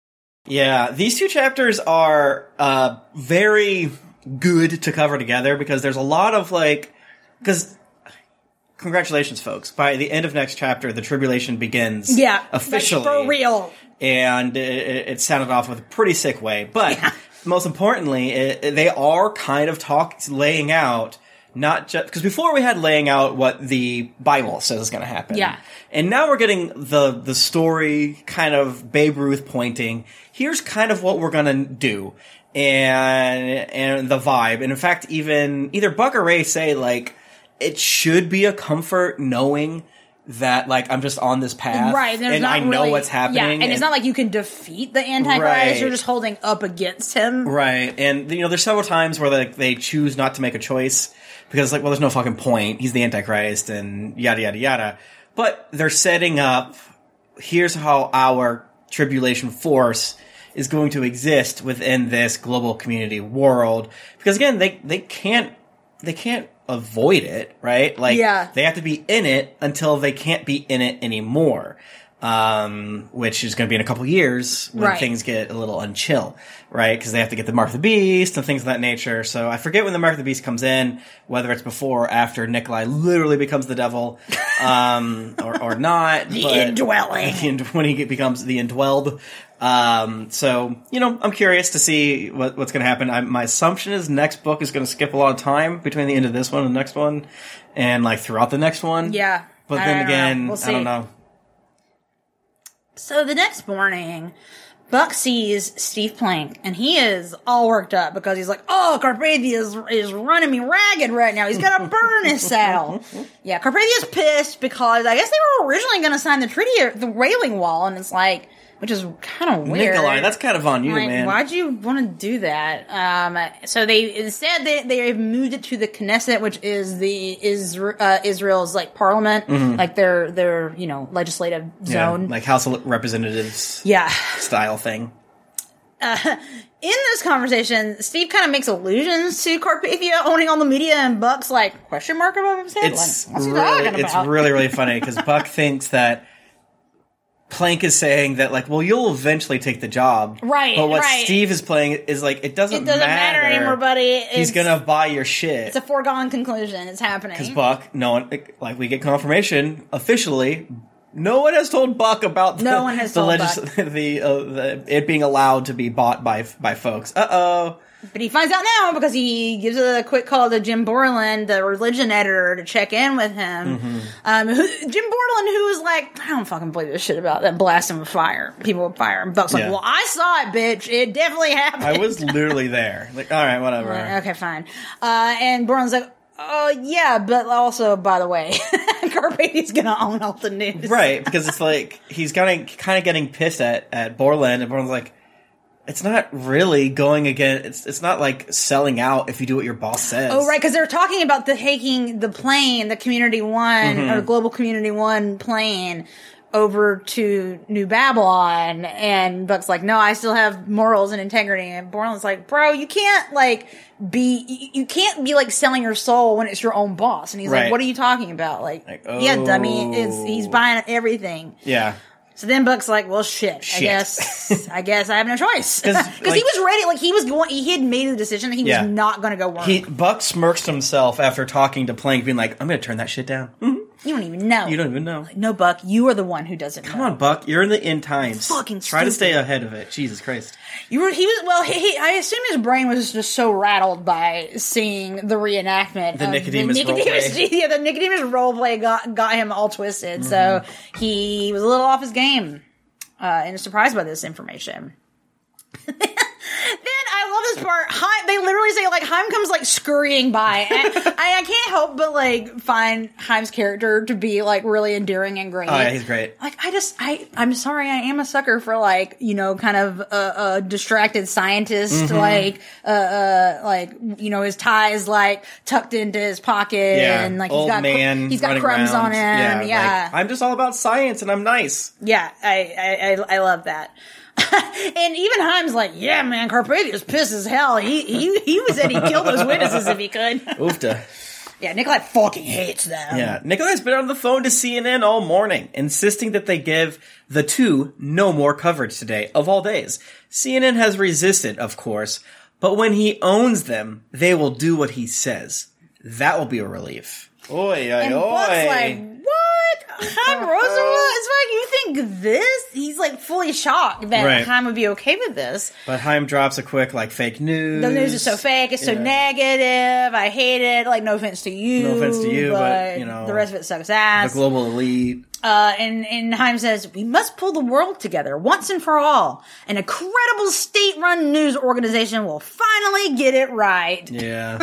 Yeah, these two chapters are uh, very good to cover together because there's a lot of like, because congratulations, folks! By the end of next chapter, the tribulation begins. Yeah, officially that's for real, and it, it sounded off with a pretty sick way. But yeah. most importantly, it, they are kind of talk laying out. Not just because before we had laying out what the Bible says is going to happen, yeah, and now we're getting the the story kind of Babe Ruth pointing. Here's kind of what we're going to do, and and the vibe. And in fact, even either Buck or Ray say like it should be a comfort knowing that like I'm just on this path, right? And not I know really, what's happening, yeah, and, and it's not like you can defeat the Antichrist. Right. You're just holding up against him, right? And you know, there's several times where like they choose not to make a choice. Because it's like, well, there's no fucking point. He's the Antichrist and yada, yada, yada. But they're setting up, here's how our tribulation force is going to exist within this global community world. Because again, they, they can't, they can't avoid it, right? Like, yeah. they have to be in it until they can't be in it anymore. Um, which is going to be in a couple years when right. things get a little unchill, right? Because they have to get the Mark of the Beast and things of that nature. So I forget when the Mark of the Beast comes in, whether it's before or after Nikolai literally becomes the devil, um, or, or not. the but indwelling. When he becomes the indwelled. Um, so, you know, I'm curious to see what, what's going to happen. I, my assumption is next book is going to skip a lot of time between the end of this one and the next one, and like throughout the next one. Yeah. But I then don't again, know. We'll I don't know. So the next morning, Buck sees Steve Plank, and he is all worked up because he's like, oh, Carpathia is, is running me ragged right now. He's got to burn his saddle. Yeah, Carpathia's pissed because I guess they were originally going to sign the treaty, the Wailing Wall, and it's like, which is kind of weird. Nikolai, that's kind of on you, like, man. Why'd you want to do that? Um, so they instead they they moved it to the Knesset, which is the is uh, Israel's like parliament, Mhm. like their their you know legislative zone, Yeah, like House of Representatives, yeah, style thing. Uh, in this conversation, Steve kind of makes allusions to Carpathia owning all the media, and Buck's like question mark above his head. It's like, what's he really, talking it's about? really, really funny because Buck thinks that Plank is saying that, like, well, you'll eventually take the job. Right, But what right. Steve is playing is like, it doesn't, It doesn't matter, anymore, buddy. He's It's- gonna buy your shit. It's a foregone conclusion. It's happening. Because Buck, no one, like, we get confirmation officially. No one has told Buck about the, No one has the, told legis- Buck. the, uh, the it being allowed to be bought by by folks. Uh oh. But he finds out now because he gives a quick call to Jim Borland, the religion editor, to check in with him. Mm-hmm. Um, who, Jim Borland, who was like, I don't fucking believe this shit about them blasting with fire, people with fire. And Buck's like, Yeah. well, I saw it, bitch. It definitely happened. I was literally there. Like, all right, whatever. Like, okay, fine. Uh, and Borland's like, oh, yeah, but also, by the way, Carpathia's gonna own all the news. Right, because it's like, he's kind of kind of getting pissed at, at Borland, and Borland's like, it's not really going again. It's it's not like selling out if you do what your boss says. Oh, right, because they're talking about the taking the plane, the Community One, Mhm. or Global Community One plane over to New Babylon, and Buck's like, no, I still have morals and integrity, and Borland's like, bro, you can't, like, be, you, you can't be, like, selling your soul when it's your own boss, and he's Right. like, what are you talking about? Like, Like, yeah, dummy, oh. it's, he's buying everything. Yeah. So then Buck's like, well, shit, I Shit. guess, I guess I have no choice. 'Cause, Because like- he was ready, like, he was going, he had made the decision that he Yeah. was not going to go work. He Buck smirks to himself after talking to Plank, being like, I'm going to turn that shit down. You don't even know. You don't even know. No, Buck, you are the one who doesn't Come know. on, Buck. You're in the end times. Fucking Try to stupid. stay ahead of it. Jesus Christ. You were, he was, well, he, he, I assume his brain was just so rattled by seeing the reenactment. The of Nicodemus the Nicodemus roleplay. Yeah, the Nicodemus roleplay got, got him all twisted. Mm-hmm. So he was a little off his game, uh, and surprised by this information. Then I love this part. Heim, they literally say, like, Heim comes, like, scurrying by. And I, I can't help but, like, find Heim's character to be, like, really endearing and great. Oh, yeah, he's great. Like, I just, I, I'm sorry, I am a sucker for, like, you know, kind of a, a distracted scientist, Mhm. like, uh, uh, like, you know, his tie's, like, tucked into his pocket, Yeah. and, like, Old he's got, man he's got running crumbs around. on him, yeah. like, I'm just all about science and I'm nice. Yeah, I, I, I, I love that. And even Heim's like, yeah, man, Carpathia's pissed as hell. He, he, he was said he'd kill those witnesses if he could. Oofta. Yeah, Nikolai fucking hates them. Yeah, Nikolai's been on the phone to C N N all morning, insisting that they give the two no more coverage today, of all days. C N N has resisted, of course, but when he owns them, they will do what he says. That will be a relief. Oy, oy, And Buck's oy. like, what? Chaim Rosenwald? It's like, you think this? He's like fully shocked that Right. Chaim would be okay with this. But Chaim drops a quick, like, fake news. The news is so fake, it's so Yeah. negative, I hate it, like, no offense to you. No offense to you, but, you know, the rest of it sucks The ass. global elite. Uh, and, and Chaim says, we must pull the world together once and for all. An incredible state-run news organization will finally get it right. Yeah.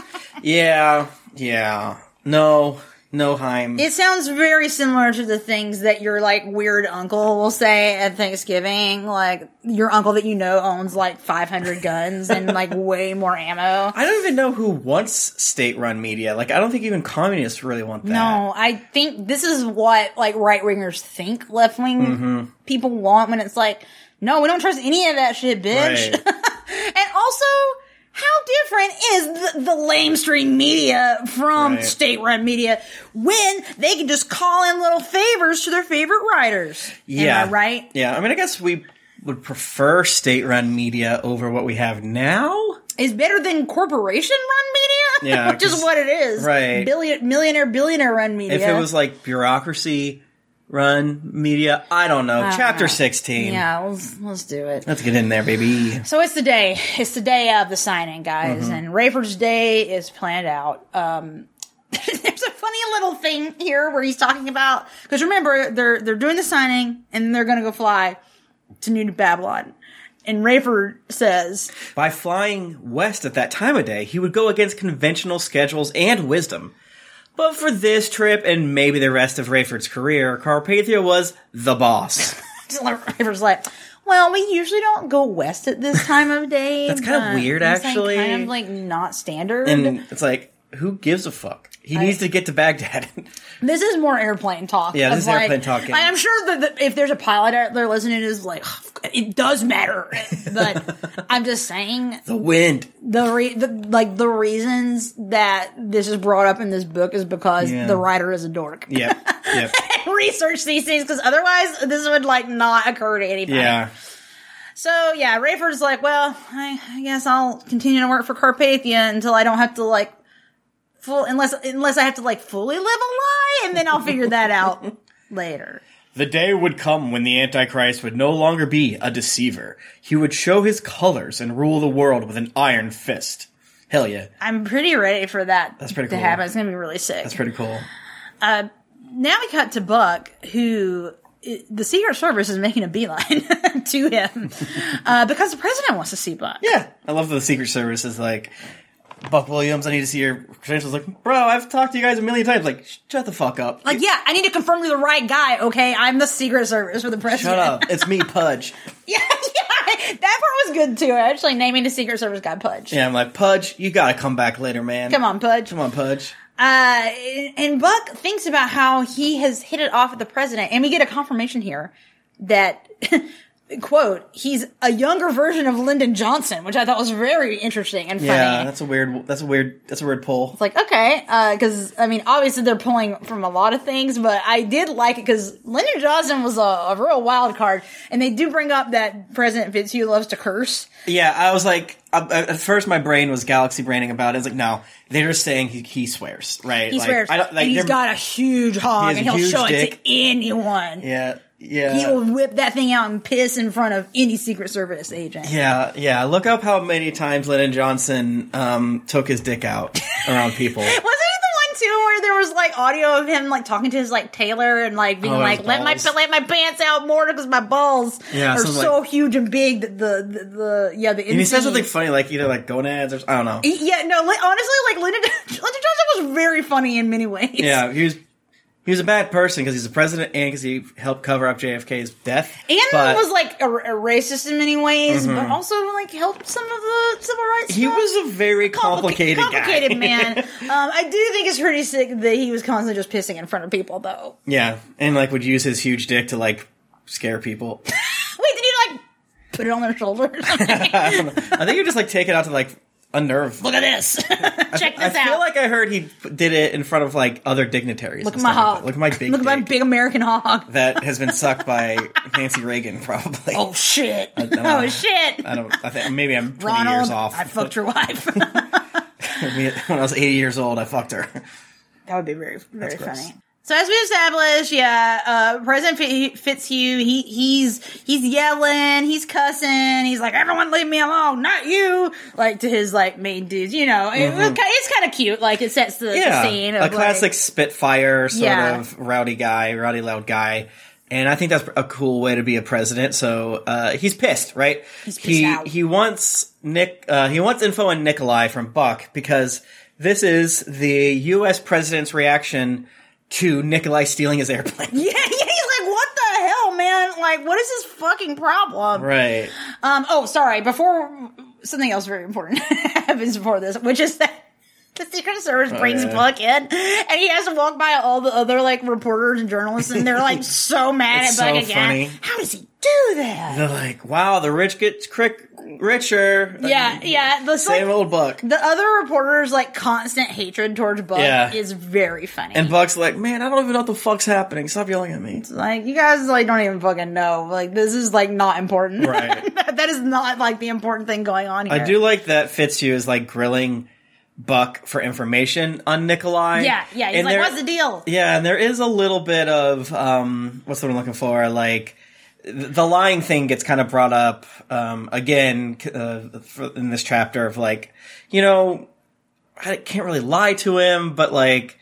yeah. Yeah. No. No, Chaim. It sounds very similar to the things that your, like, weird uncle will say at Thanksgiving. Like, your uncle that you know owns, like, five hundred guns and, like, way more ammo. I don't even know who wants state-run media. Like, I don't think even communists really want that. No, I think this is what, like, right-wingers think left-wing Mm-hmm. people want when it's like, no, we don't trust any of that shit, bitch. Right. And also, how different is the, the lamestream media from Right. state-run media when they can just call in little favors to their favorite writers? Yeah. Am I right? Yeah, I mean, I guess we would prefer state-run media over what we have now. Is better than corporation-run media? Yeah, Which is 'cause- what it is. right. Billion, millionaire, billionaire-run media. If it was like bureaucracy run media, I don't know. Uh, Chapter sixteen. Yeah, let's, let's do it. Let's get in there, baby. So it's the day. It's the day of the signing, guys, Mm-hmm. and Rayford's day is planned out. Um, there's a funny little thing here where he's talking about, because remember they're they're doing the signing and they're going to go fly to New Babylon, and Rayford says, By flying west at that time of day, he would go against conventional schedules and wisdom. But for this trip, and maybe the rest of Rayford's career, Carpathia was the boss. Rayford's like, well, we usually don't go west at this time of day. That's kind of but weird, it's, like, actually. kind of like not standard. And it's like, who gives a fuck? He needs to get to Baghdad. This is more airplane talk. Yeah, this of, is like- airplane talk, yeah. Like, I'm sure that the, if there's a pilot out there listening to this, like, it does matter. But I'm just saying The wind. the, re- the like the reasons that this is brought up in this book is because Yeah. the writer is a dork. Yep, yep. Research these things because otherwise this would like not occur to anybody. Yeah. So yeah, Rayford's like, well, I, I guess I'll continue to work for Carpathia until I don't have to like full unless unless I have to like fully live a lie, and then I'll figure that out later. The day would come when the Antichrist would no longer be a deceiver. He would show his colors and rule the world with an iron fist. Hell yeah. I'm pretty ready for that. That's pretty to cool. happen. It's gonna be really sick. That's pretty cool. Now we cut to Buck, who i- the Secret Service is making a beeline to him uh, because the president wants to see Buck. Yeah. I love that the Secret Service is like, Buck Williams, I need to see your credentials. Like, bro, I've talked to you guys a million times. Like, shut the fuck up. Like, yeah, I need to confirm you're the right guy. Okay, I'm the Secret Service for the president. Shut up. It's me, Pudge. Yeah, yeah, that part was good too. Actually, naming the Secret Service guy Pudge. Yeah, I'm like, Pudge, you gotta come back later, man. Come on, Pudge. Come on, Pudge. Uh, and Buck thinks about how he has hit it off with the president, and we get a confirmation here that, quote, he's a younger version of Lyndon Johnson, which I thought was very interesting and funny. Yeah, that's a weird, that's a weird, that's a weird pull. It's like, okay, uh, cause, I mean, obviously they're pulling from a lot of things, but I did like it cause Lyndon Johnson was a, a real wild card, and they do bring up that President Fitzhugh loves to curse. Yeah, I was like, uh, at first my brain was galaxy braining about it. It's like, no, they're just saying he, he swears, right? He like, swears, I don't, like, and he's they're- got a huge hog, He has and a he'll huge show it dick. to anyone. Yeah, yeah. He will whip that thing out and piss in front of any Secret Service agent. Yeah, yeah. Look up how many times Lyndon Johnson um, took his dick out around people. Wasn't he the one too where there was like audio of him like talking to his like tailor and like being Oh, like, his let my balls. let my pants out more because my balls Yeah, are something so like- huge and big that the the, the yeah the And he said inseam- something funny, like either like gonads or I don't know. Yeah, no, like, honestly, like Lyndon, Lyndon Johnson was very funny in many ways. Yeah, he was he was a bad person because he's the president and because he helped cover up J F K's death. and but was like a, a racist in many ways, but also like helped some of the civil rights. he stuff. was a very complicated, complicated guy. man. um, I do think it's pretty sick that he was constantly just pissing in front of people, though. Yeah, and like would use his huge dick to like scare people. Wait, did he like put it on their shoulder or something? I think you just like take it out to like unnerved. Look at this. Check this I out. feel like I heard he did it in front of like other dignitaries. Look at and my stuff like hog. that. Look at my big Look at my dick big American hog. that has been sucked by Nancy Reagan, probably. Oh shit. I don't know. Oh shit. I don't. I think maybe I'm twenty Ronald, years off. I fucked your wife. When I was eighty years old, I fucked her. That would be very, very That's gross. funny. So as we established, yeah, uh, President F- Fitzhugh, he, he's, he's yelling, he's cussing, he's like, everyone leave me alone, not you, like, to his, like, main dudes, you know, it, Mm-hmm. it's kind of cute, like, it sets the, Yeah, the scene of, a classic like, Spitfire sort Yeah. of rowdy guy, rowdy loud guy. And I think that's a cool way to be a president. So, uh, he's pissed, right? He's pissed he, out. he wants Nick, uh, he wants info on Nikolai from Buck because this is the U S president's reaction to Nikolai stealing his airplane. yeah, yeah, he's like, what the hell, man, like, what is his fucking problem? Right. Um, oh, sorry, before, something else very important happens before this, which is that the Secret Service brings yeah. Buck in, and he has to walk by all the other, like, reporters and journalists, and they're, like, so mad It's at Buck so again. funny. How does he do that? They're like, wow, the rich get crick richer. Yeah, yeah. The, Same like, old Buck. the other reporters' like constant hatred towards Buck Yeah. is very funny. And Buck's like, man, I don't even know what the fuck's happening. Stop yelling at me. like, you guys like don't even fucking know. Like, this is like not important. Right. That is not like the important thing going on here. I do like that Fitzhugh is like grilling Buck for information on Nikolai. Yeah, yeah. He's And like, there- what's the deal? Yeah, and there is a little bit of um, what's the word I'm looking for? Like th- the lying thing gets kind of brought up um, again uh, for- in this chapter of like, you know, I can't really lie to him, but like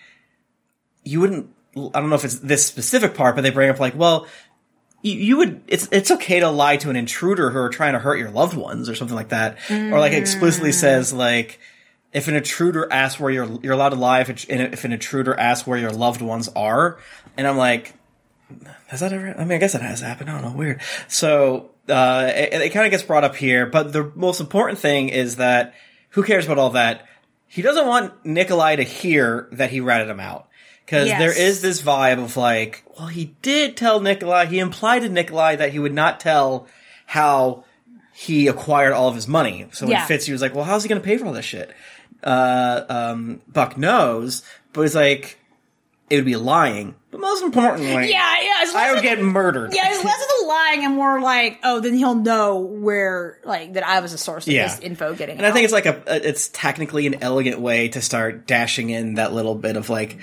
you wouldn't. I don't know if it's this specific part, but they bring up like, well, you, you would. It's it's okay to lie to an intruder who are trying to hurt your loved ones or something like that, or like explicitly says like. If an intruder asks where you're, you're allowed to lie if, it, if an intruder asks where your loved ones are. And I'm like, has that ever, I mean, I guess it has happened. I don't know, weird. So, uh, it, it kind of gets brought up here, but the most important thing is that who cares about all that? He doesn't want Nikolai to hear that he ratted him out. Cause Yes. there is this vibe of like, well, he did tell Nikolai, he implied to Nikolai that he would not tell how he acquired all of his money. So when Yeah. Fitzhugh was like, well, how's he going to pay for all this shit? Uh, um, Buck knows, but it's like, it would be lying. But most importantly, Yeah, yeah. It's I less would of get the- murdered. Yeah, it's less of the lying and more like, oh, then he'll know where, like, that I was a source of Yeah. this info getting And I think out. it's like a, a, it's technically an elegant way to start dashing in that little bit of like,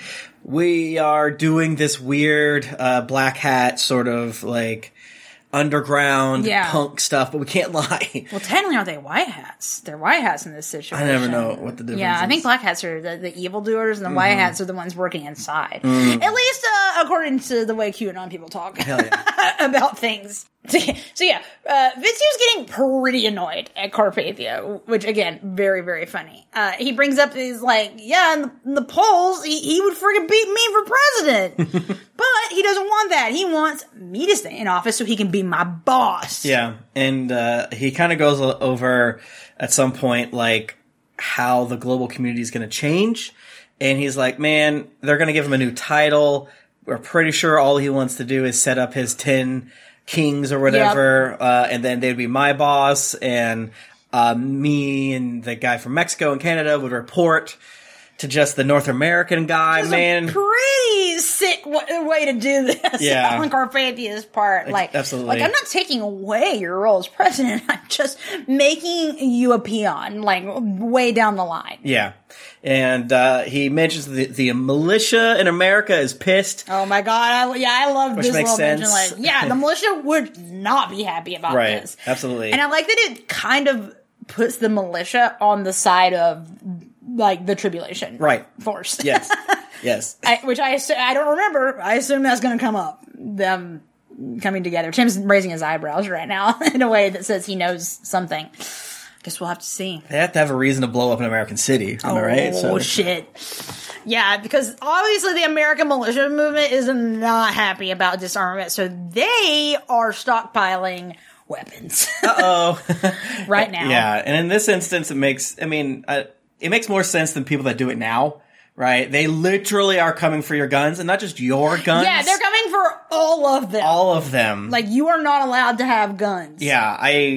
we are doing this weird, uh, black hat sort of like underground Yeah. punk stuff, but we can't lie. Well, technically, aren't they white hats? They're white hats in this situation. I never know what the difference Yeah, I is. think black hats are the, the evildoers, and the Mm-hmm. white hats are the ones working inside. Mm. At least, uh, according to the way QAnon people talk Hell yeah. about things. So, so yeah, uh, Fitzhugh's getting pretty annoyed at Carpathia, which again, very, very funny. Uh, he brings up his like, yeah, in the, in the polls, he, he would friggin' beat me for president. But he doesn't want that. He wants me to stay in office so he can be my boss. Yeah, and uh, he kind of goes o- over at some point like how the global community is going to change, and he's like, "Man, they're going to give him a new title. We're pretty sure all he wants to do is set up his ten kings or whatever, uh, and then they'd be my boss, and uh, me and the guy from Mexico and Canada would report to just the North American guy, It's man." a pretty sick w- way to do this Yeah. on Carpathia's part. Like, absolutely. like, I'm not taking away your role as president. I'm just making you a peon, like, way down the line. Yeah. And uh, he mentions the, the militia in America is pissed. Oh my god! I, yeah, I love Which this makes little mention. sense. Like, yeah, the militia would not be happy about Right. this. Absolutely. And I like that it kind of puts the militia on the side of like the tribulation Right. force. Yes. Yes. I, which I assu- I don't remember. I assume that's going to come up. Them coming together. Tim's raising his eyebrows right now in a way that says he knows something. Guess we'll have to see. They have to have a reason to blow up an American city. Am I right? Oh, shit. Yeah, because obviously the American militia movement is not happy about disarmament, so they are stockpiling weapons Uh-oh. right now. Yeah. And in this instance, it makes, I mean, uh, it makes more sense than people that do it now, right? They literally are coming for your guns, and not just your guns. Yeah, they're coming for all of them. all of them. Like, you are not allowed to have guns. Yeah, I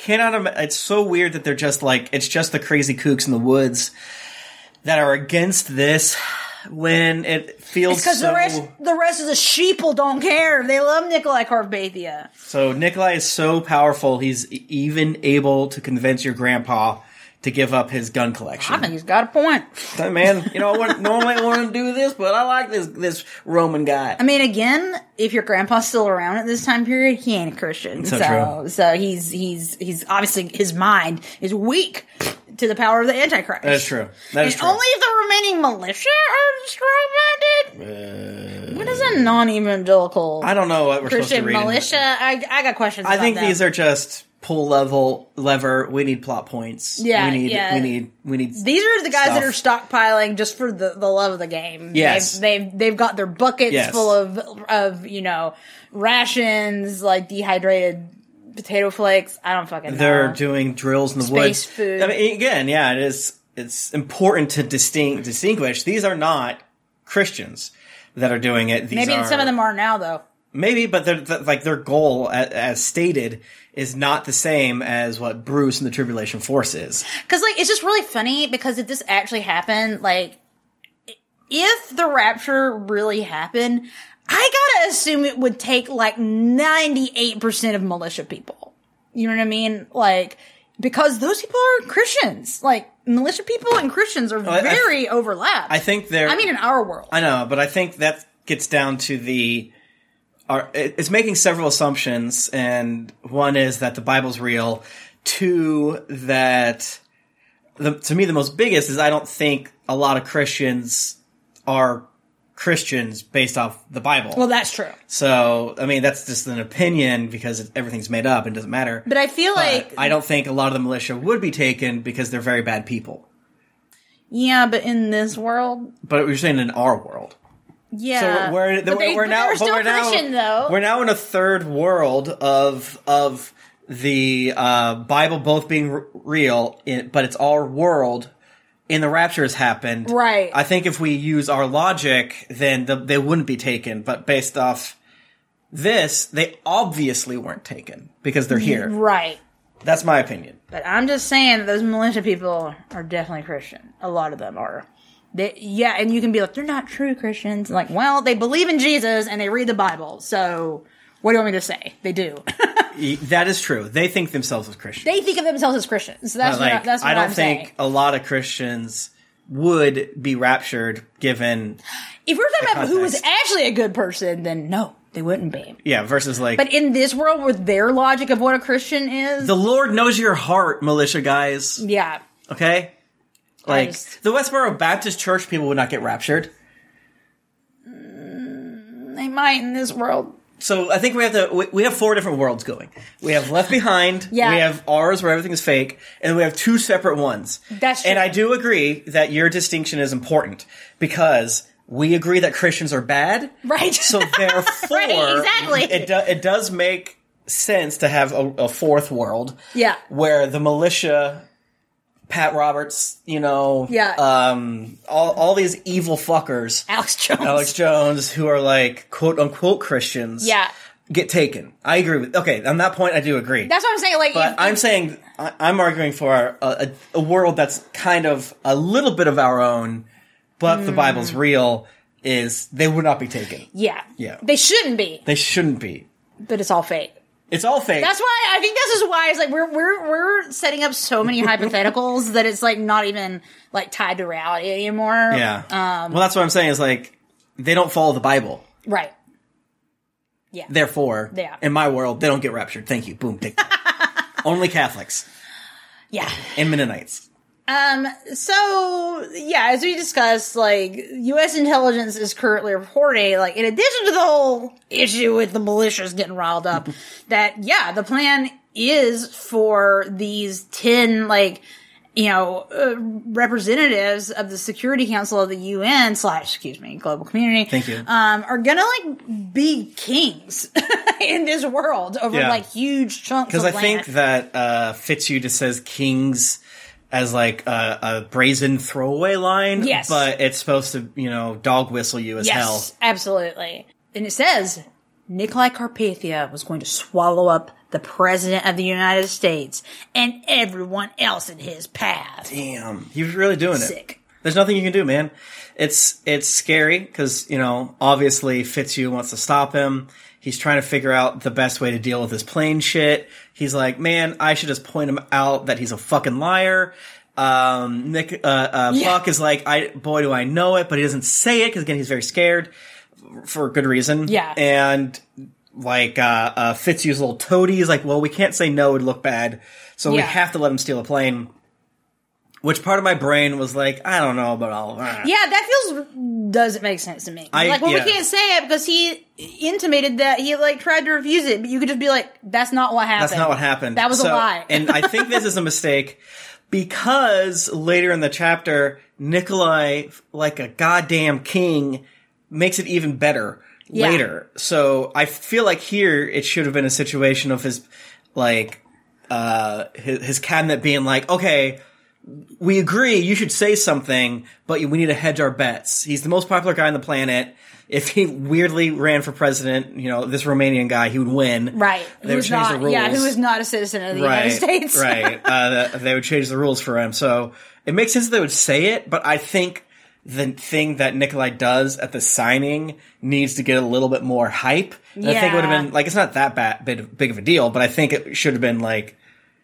cannot. Im- it's so weird that they're just like it's just the crazy kooks in the woods that are against this when it feels It's because so. the rest, the rest of the sheeple don't care. They love Nikolai Carpathia. So Nikolai is so powerful, he's e- even able to convince your grandpa to give up his gun collection. I think he's got a point. Hey, man, you know, I wouldn't normally want to do this, but I like this this Roman guy. I mean, again, if your grandpa's still around at this time period, he ain't a Christian. So So, true. so he's he's he's obviously his mind is weak to the power of the Antichrist. That is true. That is and true. only if the remaining militia are strong-minded. what is a non-evangelical I don't know what we're supposed to Christian read. into militia? it. I I got questions. I about think them. these are just pull level lever. We need plot points. Yeah, we need. yeah. We need. We need. These are the guys that are stuff. stockpiling just for the, the love of the game. Yes. They've, they've, they've got their buckets Yes. full of, of, you know, rations, like dehydrated potato flakes. I don't fucking They're know. doing drills in the Space woods. food. I mean, again, yeah, it is. It's important to distinct, distinguish. These are not Christians that are doing it. These Maybe are, some of them are now, though. Maybe, but they're, th- like their goal, as, as stated, is not the same as what Bruce and the Tribulation Force is. Because, like, it's just really funny because if this actually happened, like, if the rapture really happened, I gotta assume it would take, like, ninety-eight percent of militia people. You know what I mean? Like, because those people are Christians. Like, militia people and Christians are I- I- very overlapped. I think they're. I mean, in our world. I know, but I think that gets down to the. Are, it's making several assumptions, and one is that the Bible's real. Two, that the, to me the most biggest is I don't think a lot of Christians are Christians based off the Bible. Well, that's true. So, I mean, that's just an opinion because it, everything's made up and doesn't matter. But I feel But like, I don't think a lot of the militia would be taken because they're very bad people. yeah, but in this world, But you're saying in our world. yeah. So we're, but they, we're but now they're still but we're now, Christian, though. We're now in a third world of of the uh, Bible both being r- real, in, but it's our world. In the rapture has happened, Right. I think if we use our logic, then the, they wouldn't be taken. But based off this, they obviously weren't taken because they're here. Right. That's my opinion. But I'm just saying that those militia people are definitely Christian. A lot of them are. They, yeah, and you can be like, they're not true Christians. Like, well, they believe in Jesus and they read the Bible. So, what do you want me to say? They do. Y- That is true. They think themselves as Christians. They think of themselves as Christians. So that's But, like, what, I, that's what I don't I'm think saying. a lot of Christians would be raptured given, If we're talking the about who was context. actually a good person, then no, they wouldn't be. yeah, versus like, But in this world with their logic of what a Christian is, the Lord knows your heart, militia guys. yeah. Okay? Like, just- the Westboro Baptist Church people would not get raptured. They might in this world. So I think we have to, we, we have four different worlds going. We have Left Behind, Yeah. we have ours where everything is fake, and then we have two separate ones. That's true. And I do agree that your distinction is important because we agree that Christians are bad. Right. So therefore, Right, exactly. it, do, it does make sense to have a, a fourth world. Yeah. Where the militia, Pat Roberts, you know, Yeah. um, all, all these evil fuckers, Alex Jones. Alex Jones, who are like quote unquote Christians, Yeah. get taken. I agree with. Okay, on that point, I do agree. That's what I'm saying. Like, but if- I'm saying I, I'm arguing for a, a, a world that's kind of a little bit of our own, but Mm. the Bible's real. Is they would not be taken. yeah. Yeah. They shouldn't be, They shouldn't be. but it's all fake. It's all fake. That's why I think this is why it's like we're we're we're setting up so many hypotheticals that it's like not even like tied to reality anymore. yeah. Um, well, that's what I'm saying. Is like they don't follow the Bible. right. Yeah. Therefore, Yeah. in my world, they don't get raptured. Thank you. Boom. Take that. Only Catholics Yeah. and Mennonites. Um, so, yeah, as we discussed, like, U S intelligence is currently reporting, like, in addition to the whole issue with the militias getting riled up, that, yeah, the plan is for these ten, like, you know, uh, representatives of the Security Council of the U N slash, excuse me, global community. Thank you. Um, are gonna, like, be kings in this world over, Yeah. like, huge chunks of Because I land. think that uh, Fitzhugh just says kings as like a, a brazen throwaway line. Yes. But it's supposed to, you know, dog whistle you as yes, hell. absolutely. And it says Nikolai Carpathia was going to swallow up the President of the United States and everyone else in his path. Damn, he was really doing it. Sick. There's nothing you can do, man. It's it's scary because, you know, obviously Fitzhugh wants to stop him. He's trying to figure out the best way to deal with his plane shit. He's like, man, I should just point him out that he's a fucking liar. Um, Nick, uh, uh, Yeah. Buck is like, I, boy, do I know it, but he doesn't say it because, again, he's very scared for good reason. Yeah. And, like, uh, uh, Fitzhugh's little toady is like, well, we can't say no, it would look bad. So we Yeah. have to let him steal a plane. Which part of my brain was like, I don't know about all that. Yeah, that feels doesn't make sense to me. I- like, well, yeah. we can't say it because he intimated that he like tried to refuse it, but you could just be like, "That's not what happened. That's not what happened. That was So- a lie." And I think this is a mistake because later in the chapter, Nikolai, like a goddamn king, makes it even better Yeah. later. So I feel like here it should have been a situation of his, like, uh, his, his cabinet being like, okay, we agree you should say something, but we need to hedge our bets. He's the most popular guy on the planet. If he weirdly ran for president, you know, this Romanian guy, he would win. right? They Who would is change not? the rules. Yeah, who is not a citizen of the right, United States? right. Uh, the, they would change the rules for him. So it makes sense that they would say it, but I think the thing that Nikolai does at the signing needs to get a little bit more hype. And I think it would have Yeah. been, like, it's not that bad, big, big of a deal, but I think it should have been like,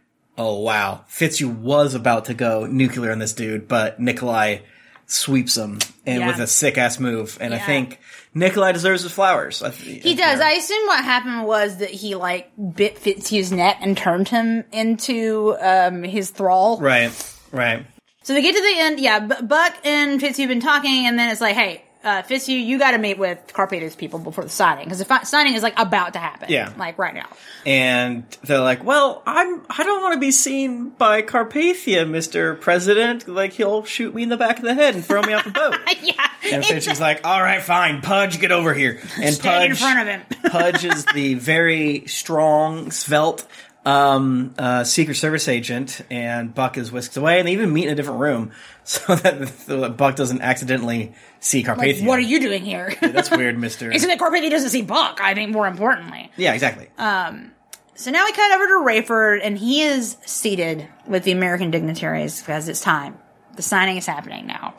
oh wow, Fitzhugh was about to go nuclear on this dude, but Nikolai sweeps him and Yeah. with a sick ass move. And I Yeah. think Nikolai deserves his flowers. I th- He does. yeah. I assume what happened was that he like bit Fitzhugh's neck and turned him into um, his thrall. Right, right. So they get to the end. Yeah, B- Buck and Fitzhugh been talking, and then it's like, hey, uh, Fitzhugh, you got to meet with Carpathia's people before the signing because the fi- signing is like about to happen. Yeah. like right now. And they're like, well, I'm, I don't want to be seen by Carpathia, Mister President. Like, he'll shoot me in the back of the head and throw me off the boat. yeah, And Fitzhugh's like, all right, fine, Pudge, get over here. And Stand in Pudge, front of him. Pudge is the very strong, svelte, um, uh, Secret Service agent, and Buck is whisked away, and they even meet in a different room so that the, Buck doesn't accidentally see Carpathia. like, what are you doing here? That's weird, Mister Isn't that Carpathia doesn't see Buck? I think more importantly. Yeah, exactly. So now we cut over to Rayford, and he is seated with the American dignitaries because it's time. The signing is happening now.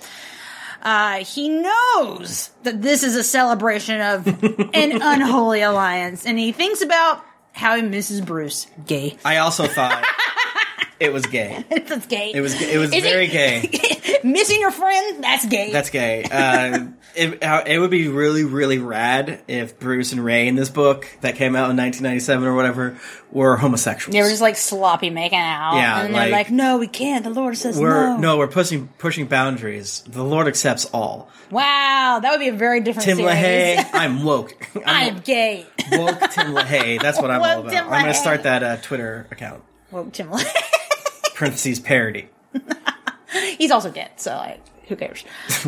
Uh, he knows that this is a celebration of an unholy alliance, and he thinks about how he misses Bruce. Gay. I also thought it was gay. That's gay. It was it was Is very it- gay. Missing your friend? That's gay. That's gay. Uh, it, uh, it would be really, really rad if Bruce and Ray in this book that came out in nineteen ninety-seven or whatever were homosexuals. They were just like sloppy making out. Yeah, and they're like- like, no, we can't. The Lord says We're no. no, we're pushing pushing boundaries. The Lord accepts all. Wow, that would be a very different Tim series. LaHaye, I'm woke. I'm gay. woke Tim LaHaye. That's what I'm all Woke about. Tim I'm going to LaHaye. start that uh, Twitter account. Woke Tim LaHaye. Parentheses parody. He's also dead, so like, who cares?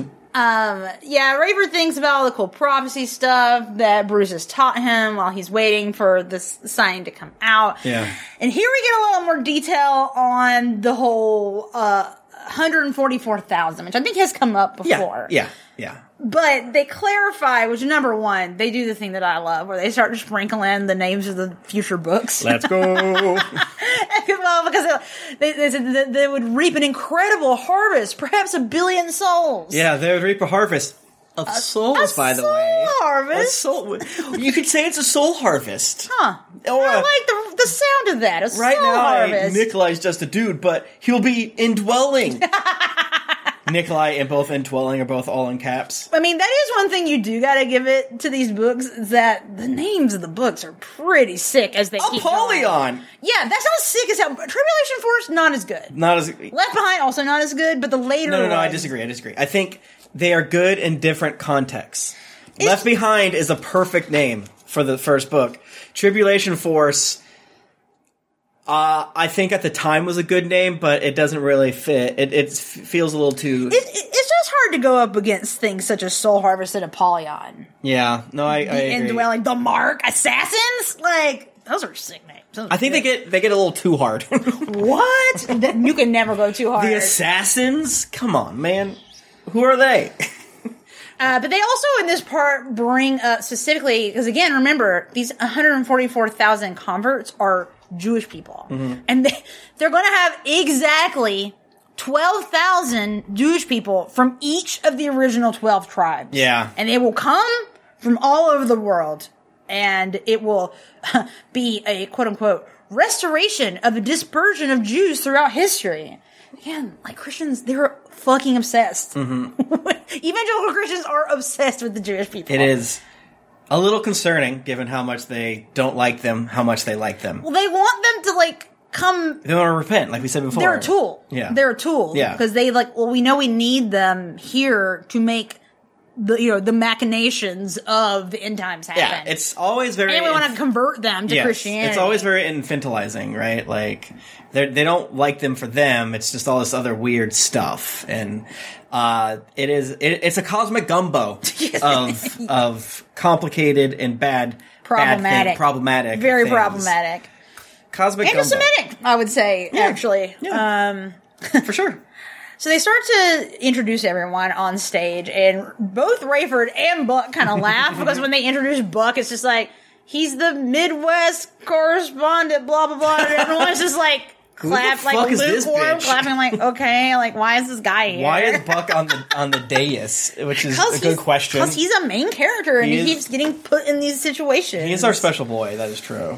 um, yeah, Rayford thinks about all the cool prophecy stuff that Bruce has taught him while he's waiting for this sign to come out. Yeah. And here we get a little more detail on the whole uh, one hundred forty-four thousand, which I think has come up Yeah, before. yeah, yeah. But they clarify, which number one, they do the thing that I love, where they start to sprinkle in the names of the future books. Let's go. Well, because they, they said that they would reap an incredible harvest, perhaps a billion souls. Yeah, they would reap a harvest of souls, a by the soul way. harvest? A soul. You could say it's a soul harvest. Huh. Or I a- like the, the sound of that. A Right soul now, harvest. Nikolai's just a dude, but he'll be indwelling. Nikolai and both indwelling are both all in caps. I mean, that is one thing you do gotta give it to these books, is that the names of the books are pretty sick as they keep going. Apollyon! Yeah, that sounds sick as hell. Tribulation Force, not as good. Not as... Left Behind, also not as good, but the later No, no, no, I ones- disagree, I disagree. I think they are good in different contexts. Left Behind is a perfect name for the first book. Tribulation Force... Uh, I think at the time was a good name, but it doesn't really fit. It, it feels a little too... It, it, it's just hard to go up against things such as Soul Harvest and Apollyon. yeah, no, I, I The agree. Indwelling, the Mark, Assassins? Like, those are sick names. Those are I think they good. get they get a little too hard. What? That- you can never go too hard. The Assassins? Come on, man. Who are they? Uh, but they also in this part bring up specifically, because again, remember, these one hundred forty-four thousand converts are Jewish people. Mm-hmm. And they, they're going to have exactly twelve thousand Jewish people from each of the original twelve tribes. Yeah. And they will come from all over the world. And it will be a quote-unquote restoration of the dispersion of Jews throughout history. Again, like Christians, they're fucking obsessed. Mm-hmm. Evangelical Christians are obsessed with the Jewish people. It is a little concerning, given how much they don't like them, how much they like them. Well, they want them to, like, come... They want to repent, like we said before. They're a tool. Yeah. They're a tool. Yeah. Because they, like, well, we know we need them here to make the, you know, the machinations of the end times happen. Yeah, it's always very... And we want to convert them to yes, Christianity. It's always very infantilizing, right? Like, they they don't like them for them. It's just all this other weird stuff. And uh, it is it, it's a cosmic gumbo of of complicated and bad, Problematic. bad thing, problematic, Very things. problematic. Cosmic gumbo. Anti-Semitic, I would say, Yeah. actually. Yeah. Um, For sure. So they start to introduce everyone on stage, and both Rayford and Buck kind of laugh because when they introduce Buck, it's just like, he's the Midwest correspondent, blah, blah, blah. And everyone's just like, Who the clap, fuck like is this lukewarm, bitch? clapping, like, okay, like, why is this guy here? Why is Buck on the on the dais? Which is a good he's, question. Because he's a main character, and He he, is- keeps getting put in these situations. He is our special boy. That is true.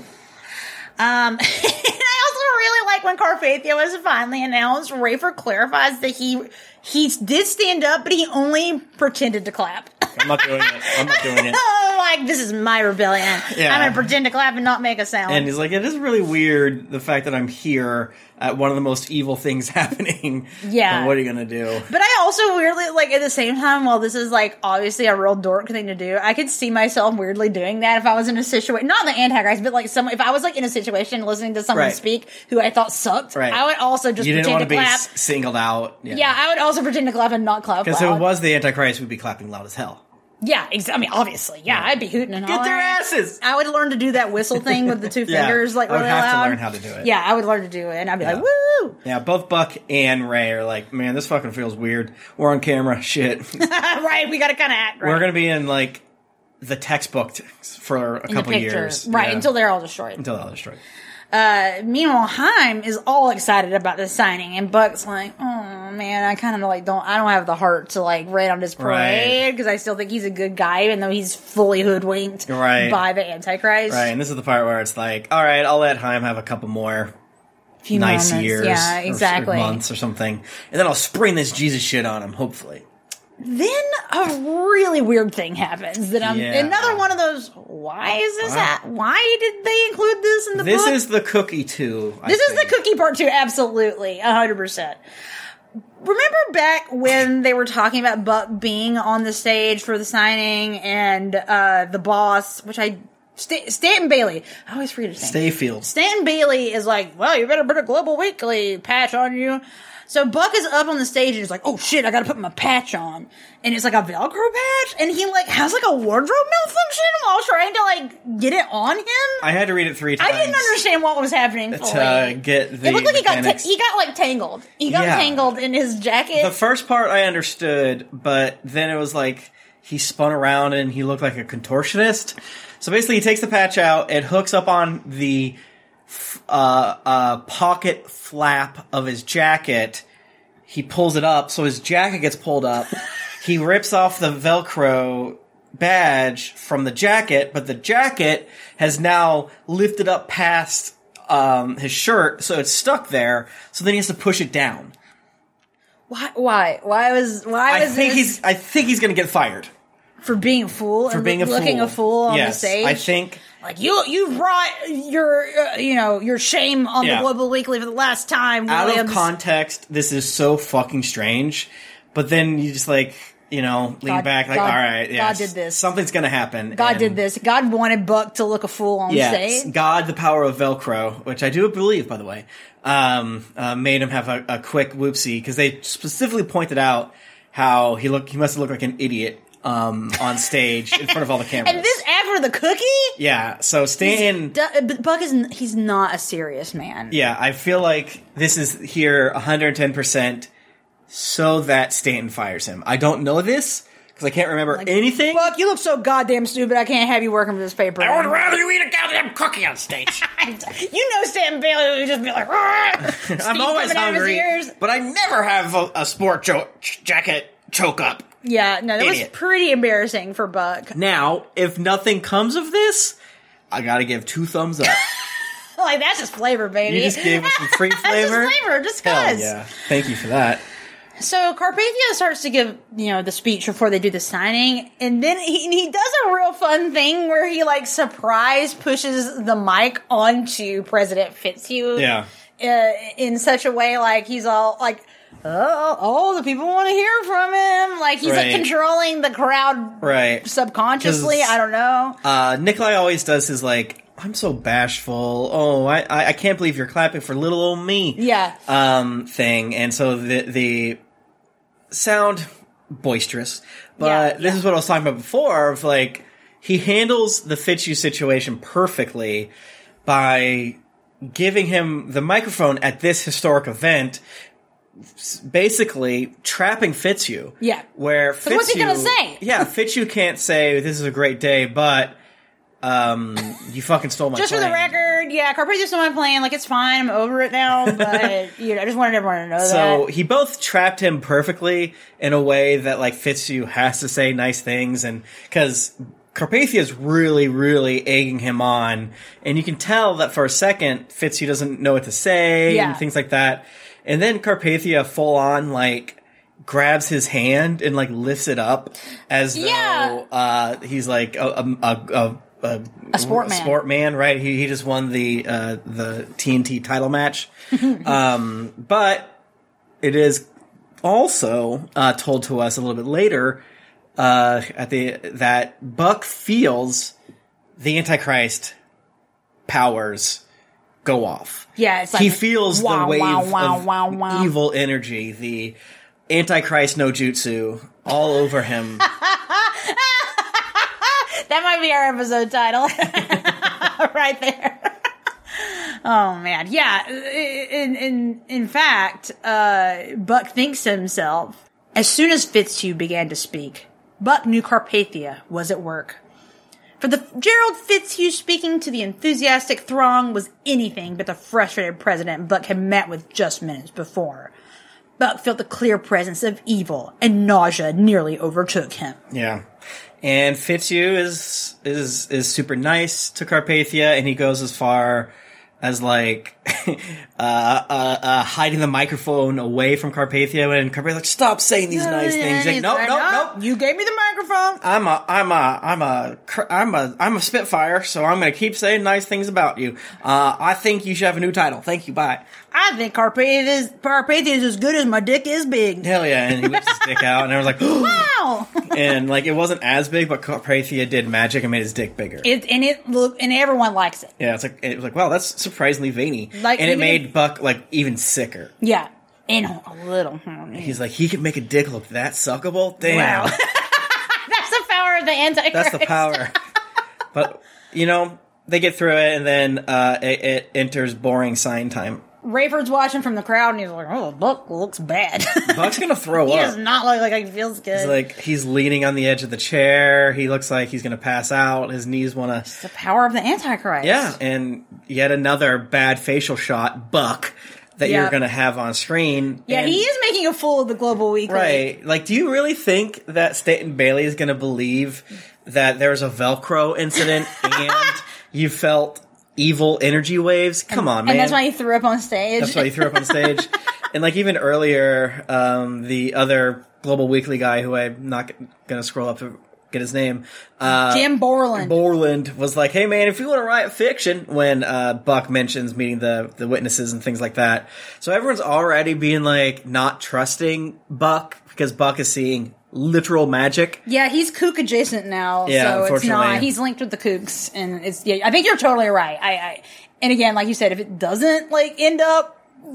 Um, and I also really like when Carpathia was finally announced, Rayford clarifies that he he did stand up, but he only pretended to clap. I'm not doing it. I'm not doing it. Oh, like, this is my rebellion. Yeah. I'm going to pretend to clap and not make a sound. And he's like, it is really weird, the fact that I'm here at one of the most evil things happening. Yeah. And what are you going to do? But I also weirdly, like, at the same time, while this is, like, obviously a real dork thing to do, I could see myself weirdly doing that if I was in a situation, not the Antichrist, but, like, some, if I was, like, in a situation listening to someone Right. speak who I thought sucked, Right. I would also just You didn't pretend want to to be clap. s- singled out. Yeah, I would also pretend to clap and not clap Because if loud. it was the Antichrist, we'd be clapping loud as hell. Yeah, ex- I mean, obviously, yeah, I'd be hooting and Get hollering. their asses! I would learn to do that whistle thing with the two Yeah, fingers, like I would really have to loud. learn how to do it. Yeah, I would learn to do it, and I'd be Yeah. like, "Woo!" Yeah, both Buck and Ray are like, man, this fucking feels weird. We're on camera. Shit. Right? We got to kind of act right. We're going to be in, like, the textbook t- for a in the couple picture. years. Right? Yeah. Until they're all destroyed. Until they're all destroyed. Uh, meanwhile, Haim is all excited about this signing, and Buck's like, "Oh man, I kind of like don't, I don't have the heart to like rain on his parade because I still think he's a good guy, even though he's fully hoodwinked Right. by the Antichrist." Right, and this is the part where it's like, all right, I'll let Haim have a couple more Few nice moments. years, yeah, or- exactly. or months or something, and then I'll spring this Jesus shit on him. Hopefully, Then a really weird thing happens that I'm Yeah. another one of those. Why is this? Wow. Ha- why did they include this in the this book? is the cookie too. I This is think. the cookie part too. Absolutely, a hundred percent. Remember back when they were talking about Buck being on the stage for the signing and uh, the boss, which I St- Stanton Bailey. I always forget his name. Stayfield. Stanton Bailey is like, well, you better put a Global Weekly patch on you. So Buck is up on the stage and he's like, oh shit, I gotta put my patch on. And it's like a Velcro patch. And he like has like a wardrobe malfunction while trying to like get it on him. I had to read it three times. I didn't understand what was happening to fully. uh, get the It looked like he got, ta- mechanics. he got like tangled. He got Yeah. tangled in his jacket. The first part I understood, but then it was like he spun around and he looked like a contortionist. So basically, he takes the patch out, it hooks up on the uh, uh, pocket flap of his jacket. He pulls it up, so his jacket gets pulled up. He rips off the Velcro badge from the jacket, but the jacket has now lifted up past um, his shirt, so it's stuck there. So then he has to push it down. why? Why? Why was? Why I was think this he's. I think he's going to get fired for being a fool for and being a looking fool. a fool on yes, the stage? I think. Like you, you brought your, uh, you know, your shame on Yeah. the Global Weekly for the last time. Out Williams. of context, this is so fucking strange. But then you just like, you know, lean God- back, like, God- all right, yeah, God did this. Something's going to happen. God and did this. God wanted Buck to look a fool on Yes, stage. God, the power of Velcro, which I do believe, by the way, um, uh, made him have a, a quick whoopsie because they specifically pointed out how he looked. He must have looked like an idiot um, on stage in front of all the cameras. And this after the cookie? yeah. So Stan. Du- but Buck is n- he's not a serious man. Yeah, I feel like this is here one hundred ten percent so that Stanton fires him. I don't know this because I can't remember anything. Buck, you look so goddamn stupid. I can't have you working for this paper. I would rather you eat a goddamn cookie on stage. You know Stan Bailey would just be like, I'm always hungry, but I never have a, a sport jo- jacket choke up. Yeah, no, that Idiot. was pretty embarrassing for Buck. Now, if nothing comes of this, I gotta give two thumbs up. Like, that's just flavor, baby. You just gave us some free That's flavor. just flavor, just Hell cuz. yeah. Thank you for that. So Carpathia starts to give, you know, the speech before they do the signing, and then he, he does a real fun thing where he, like, surprise pushes the mic onto President Fitzhugh. Yeah. Uh, in such a way, like, he's all, like, oh, oh, the people want to hear from him. Like, he's, Right. like, controlling the crowd Right. subconsciously. 'Cause- I don't know. Uh, Nikolai always does his, like, I'm so bashful. Oh, I, I, I can't believe you're clapping for little old me. Yeah. Um, thing. And so the, the sound boisterous. But Yeah, this yeah. is what I was talking about before of, like, he handles the Fitzhugh situation perfectly by giving him the microphone at this historic event, s- basically trapping Fitzhugh. Yeah. Where Fitzhugh... what's he gonna say? Yeah, Fitzhugh can't say, this is a great day, but... Um, you fucking stole my Just plane. for the record, yeah, Carpathia's still my plan. Like, it's fine. I'm over it now. But, you know, I just wanted everyone to know So that. he both trapped him perfectly in a way that, like, Fitzhugh has to say nice things, and because Carpathia's really, really egging him on, and you can tell that for a second Fitzhugh doesn't know what to say Yeah. and things like that, and then Carpathia full on like grabs his hand and like lifts it up as Yeah. though uh, he's like a a. a, a A, A sport man. sport man, right? He he just won the uh, the T N T title match, um, but it is also uh, told to us a little bit later uh, at the that Buck feels the Antichrist powers go off. Yeah, it's like, he feels wow, the wave wow, wow, of wow, wow. evil energy, the Antichrist no jutsu all over him. That might be our episode title. Right there. Oh, man. Yeah. In, in, in fact, uh, Buck thinks to himself, as soon as Fitzhugh began to speak, Buck knew Carpathia was at work. For the Gerald Fitzhugh speaking to the enthusiastic throng was anything but the frustrated president Buck had met with just minutes before. Buck felt the clear presence of evil, and nausea nearly overtook him. Yeah. And Fitzhugh is is is super nice to Carpathia, and he goes as far as like uh, uh, uh, hiding the microphone away from Carpathia, and Carpathia's like, "Stop saying these nice things." He's like, "No, no, no, You gave me the microphone. I'm a, I'm a, I'm a, cr- I'm a, I'm a Spitfire, so I'm going to keep saying nice things about you. Uh, I think you should have a new title. Thank you. Bye." I think Carpathia is, Carpathia is as good as my dick is big. Hell yeah! And he whips his dick out, and I was like, Wow. and like it wasn't as big, but Carpathia did magic and made his dick bigger. It, and it look, and everyone likes it. Yeah, it's like it was like, wow, that's surprisingly veiny, Like, and it even made if- Buck like even sicker. Yeah. And a little. He's like, he can make a dick look that suckable. Damn, Wow. That's the power of the Antichrist. that's the power. But you know, they get through it, and then uh, it, it enters boring sign time. Rayford's watching from the crowd, and he's like, "Oh, Buck looks bad. Buck's gonna throw He up. does not look like he feels good." He's like he's leaning on the edge of the chair. He looks like he's gonna pass out. His knees want to. the power of the Antichrist. Yeah, and yet another bad facial shot, Buck, that Yeah. you're gonna have on screen. Yeah, And- he is making a fool of the Global Weekly. right. Like, do you really think that Staten Bailey is gonna believe that there's a Velcro incident and you felt evil energy waves? Come on, man. And that's why he threw up on stage. That's why he threw up on stage. And like even earlier, um, the other Global Weekly guy who I'm not g- gonna scroll up to get his name, uh, Jim Borland. Borland was like, "Hey man, if you want to write fiction," when uh, Buck mentions meeting the the witnesses and things like that. So everyone's already being like not trusting Buck because Buck is seeing literal magic. Yeah, he's kook adjacent now, Yeah, so it's unfortunately. not. He's linked with the kooks, and it's. Yeah, I think you're totally right. I, I and again, like you said, if it doesn't like end up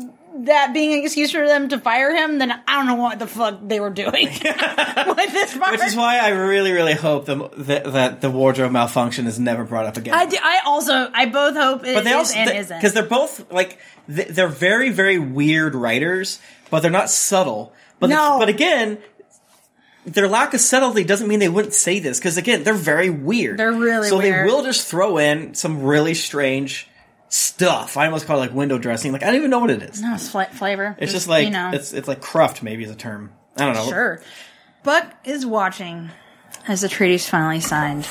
that being an excuse for them to fire him, then I don't know what the fuck they were doing with this part. Which is why I really, really hope the, that, that the wardrobe malfunction is never brought up again. I, do, I also I both hope it But they is also and they, isn't because they're both like th- they're very very weird writers, but they're not subtle. But No. but again, their lack of subtlety doesn't mean they wouldn't say this, because again, they're very weird. They're really so weird. they will just throw in some really strange stuff. I almost call it like window dressing. Like I don't even know what it is. No, it's fla- flavor. It's just like you know. it's it's like cruft, maybe is a term. I don't know. Sure. Buck is watching as the treaty's finally signed.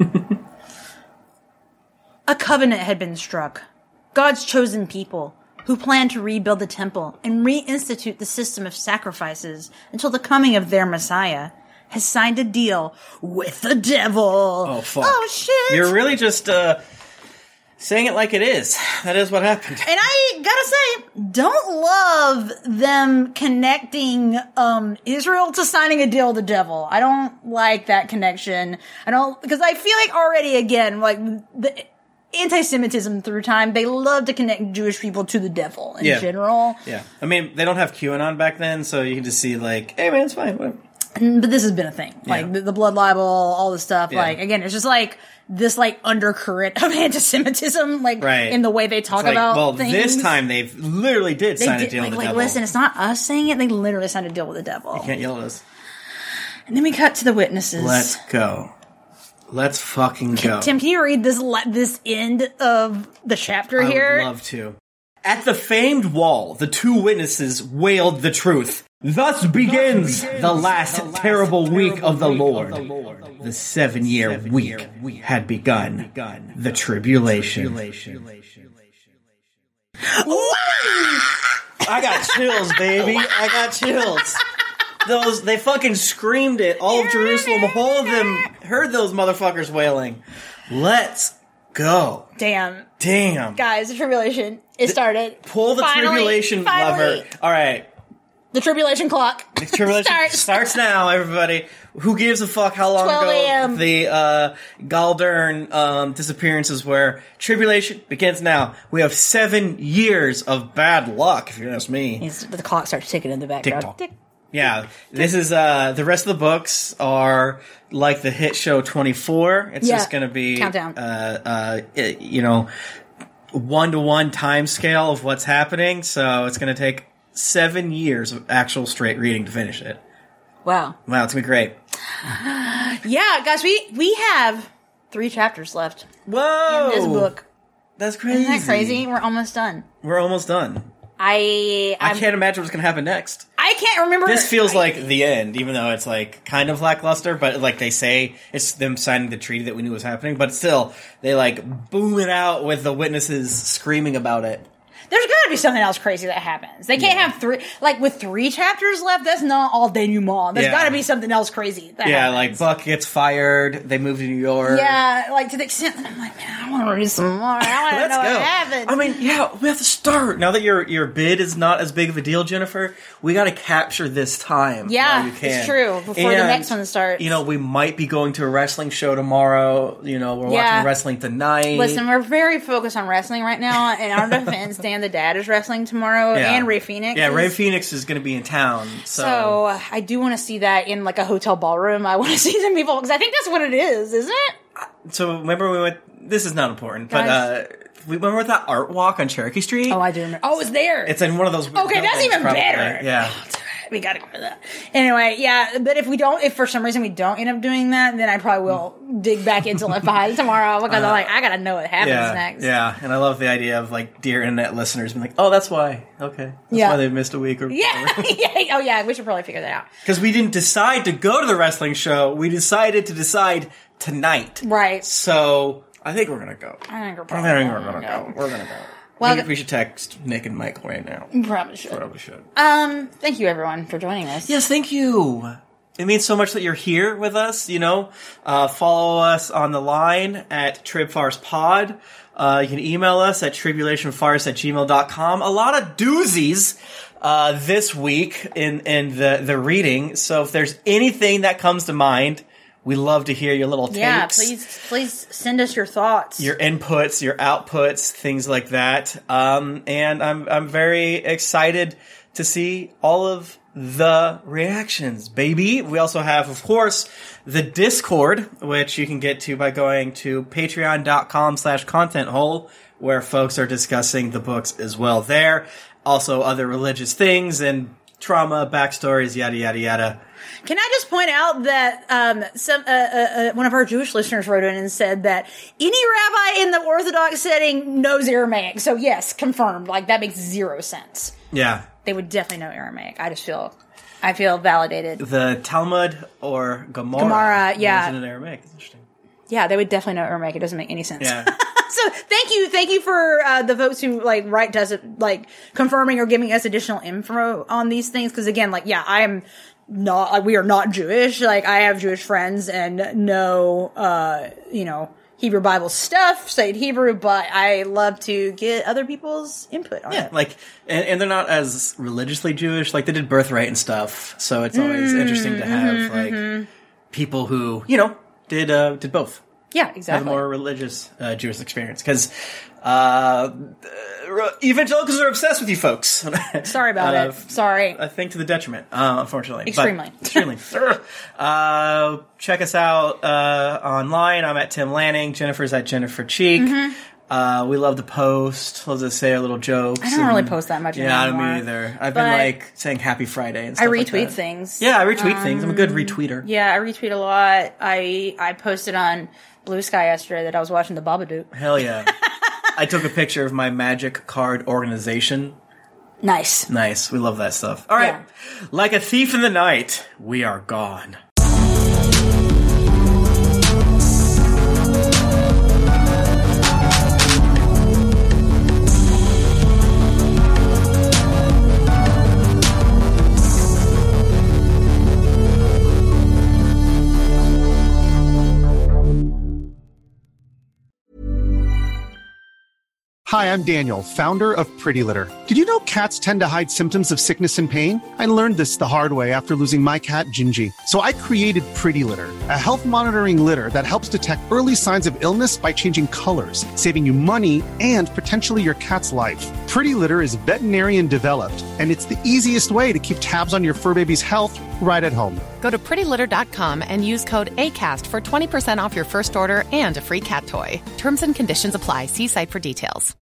A covenant had been struck. God's chosen people, who planned to rebuild the temple and reinstitute the system of sacrifices until the coming of their Messiah, has signed a deal with the devil. Oh, fuck. Oh, shit. You're really just uh, saying it like it is. That is what happened. And I gotta say, don't love them connecting um, Israel to signing a deal with the devil. I don't like that connection. I don't, because I feel like already, again, like the anti-Semitism through time, they love to connect Jewish people to the devil in Yeah. general. Yeah. I mean, they don't have QAnon back then, so you can just see like, hey man, it's fine, whatever. But this has been a thing. Like, Yeah. the, the blood libel, all this stuff. Yeah. Like, again, it's just like this, like, undercurrent of anti-Semitism, like, Right. in the way they talk It's like, about well, things. this time they literally did They sign did, a deal like, with the like, devil. listen, it's not us saying it. They literally signed a deal with the devil. You can't yell at us. And then we cut to the witnesses. Let's go. Let's fucking go. Tim, can you read this le- this end of the chapter I here? would love to. At the famed wall, the two witnesses wailed the truth. Thus begins, the last terrible week of the Lord. The seven-year week had begun. The tribulation. I got chills, baby. I got chills. Those, they fucking screamed it. All of Jerusalem, all of them heard those motherfuckers wailing. Let's go. Damn. Damn. Guys, the tribulation. It started. Pull the Finally, tribulation finally. lever. All right. The tribulation clock. The tribulation starts. starts now, everybody. Who gives a fuck how long twelve ago a.m. the uh, Galdern um, disappearances were? Tribulation begins now. We have seven years of bad luck, if you ask me. It's- the clock starts ticking in the background. Tick-tock. Tick. Yeah, this is uh the rest of the books are like the hit show twenty-four. It's Yeah. just going to be Countdown. Uh, uh, it- you know, one to one time scale of what's happening. So it's going to take seven years of actual straight reading to finish it. Wow. Wow, it's gonna be great. Yeah, guys, we we have three chapters left Whoa, in this book. That's crazy. Isn't that crazy? We're almost done. We're almost done. I I I'm, can't imagine what's gonna happen next. I can't remember. This feels I- like the end, even though it's like kind of lackluster. But like they say, it's them signing the treaty that we knew was happening. But still, they like boom it out with the witnesses screaming about it. there's got to be something else crazy that happens. They can't have three, like with three chapters left. That's not all denouement. There's Yeah. got to be something else crazy. That Yeah, happens. like Buck gets fired. They move to New York. Yeah, like to the extent that I'm like, man, I want to read some more. I want to Let's know go. what happened. I mean, yeah, we have to start now that your your bid is not as big of a deal, Jennifer. We got to capture this time. Yeah, while you can. it's true, before the And, next one starts. You know, we might be going to a wrestling show tomorrow. You know, we're Yeah. watching wrestling tonight. Listen, we're very focused on wrestling right now. In our defense, Dan the Dad is wrestling tomorrow, Yeah. and Ray Phoenix. Yeah, is. Ray Phoenix is going to be in town. So, So uh, I do want to see that in like a hotel ballroom. I want to see some people because I think that's what it is, isn't it? so remember we went. This is not important, but Guys. uh, we remember with that art walk on Cherokee Street. Oh, I do remember. Oh, it's there. It's in one of those. weird Okay, that's buildings, even probably. better. Yeah. We gotta go to that. Anyway, yeah, but if we don't, if for some reason we don't end up doing that, then I probably will dig back into Left Behind tomorrow because I'm like, I gotta know what happens Uh, Yeah, next. yeah, and I love the idea of like dear internet listeners being like, "Oh, that's why." Okay, that's Yeah. why they missed a week or Yeah, yeah, oh yeah, we should probably figure that out. because we didn't decide to go to the wrestling show. We decided to decide tonight. Right. So I think we're gonna go. I think we're I probably think we're gonna go. We're gonna go. Well, we, we should text Nick and Michael right now. Probably should. Probably should. Um, thank you everyone for joining us. Yes, thank you. It means so much that you're here with us, you know. Uh, follow us on the line at TribFarsPod. Uh, you can email us at tribulationfarce at gmail dot com. A lot of doozies uh, this week in, in the, the reading. So if there's anything that comes to mind, we love to hear your little takes. Yeah, please, please send us your thoughts. Your inputs, your outputs, things like that. Um, and I'm I'm very excited to see all of the reactions, baby. We also have, of course, the Discord, which you can get to by going to patreon.com slash content hole, where folks are discussing the books as well there. Also other religious things and trauma, backstories, yada, yada, yada. Can I just point out that um, some uh, uh, uh, one of our Jewish listeners wrote in and said that any rabbi in the Orthodox setting knows Aramaic. So yes, confirmed. Like, that makes zero sense. Yeah. They would definitely know Aramaic. I just feel, I feel validated. The Talmud or Gemara. Gemara, yeah. Was in Aramaic. That's interesting. Yeah, they would definitely know Aramaic. It doesn't make any sense. Yeah. So thank you, thank you for uh, the folks who like write to us, like confirming or giving us additional info on these things. Because again, like, yeah, I am not, like, we are not Jewish. Like, I have Jewish friends and know, uh, you know, Hebrew Bible stuff, studied Hebrew, but I love to get other people's input on Yeah, it. like, and, and they're not as religiously Jewish. Like, they did birthright and stuff, so it's always Mm, interesting to have mm-hmm, like mm-hmm. people who, you know, did uh, did both. Yeah, Have a exactly. more religious uh, Jewish experience because uh, uh, evangelicals are obsessed with you folks. Sorry about uh, it. Sorry. I think to the detriment, uh, unfortunately. Extremely. But, extremely. uh, check us out uh, online. I'm at Tim Lanning. Jennifer's at Jennifer Cheek. Mm-hmm. Uh, we love to post. Love to say our little jokes. I don't and, really post that much Yeah, I don't anymore. me either. I've But been like saying Happy Friday and I stuff like retweet that. things. Yeah, I retweet things. I'm a good Um, retweeter. Yeah, I retweet a lot. I I posted on Blue Sky yesterday that I was watching the Babadook. Hell yeah. I took a picture of my magic card organization. Nice. Nice. We love that stuff. All right. Yeah. Like a thief in the night, we are gone. Hi, I'm Daniel, founder of Pretty Litter. Did you know cats tend to hide symptoms of sickness and pain? I learned this the hard way after losing my cat, Gingy. So I created Pretty Litter, a health monitoring litter that helps detect early signs of illness by changing colors, saving you money and potentially your cat's life. Pretty Litter is veterinarian developed, and it's the easiest way to keep tabs on your fur baby's health right at home. Go to pretty litter dot com and use code ACAST for twenty percent off your first order and a free cat toy. Terms and conditions apply. See site for details.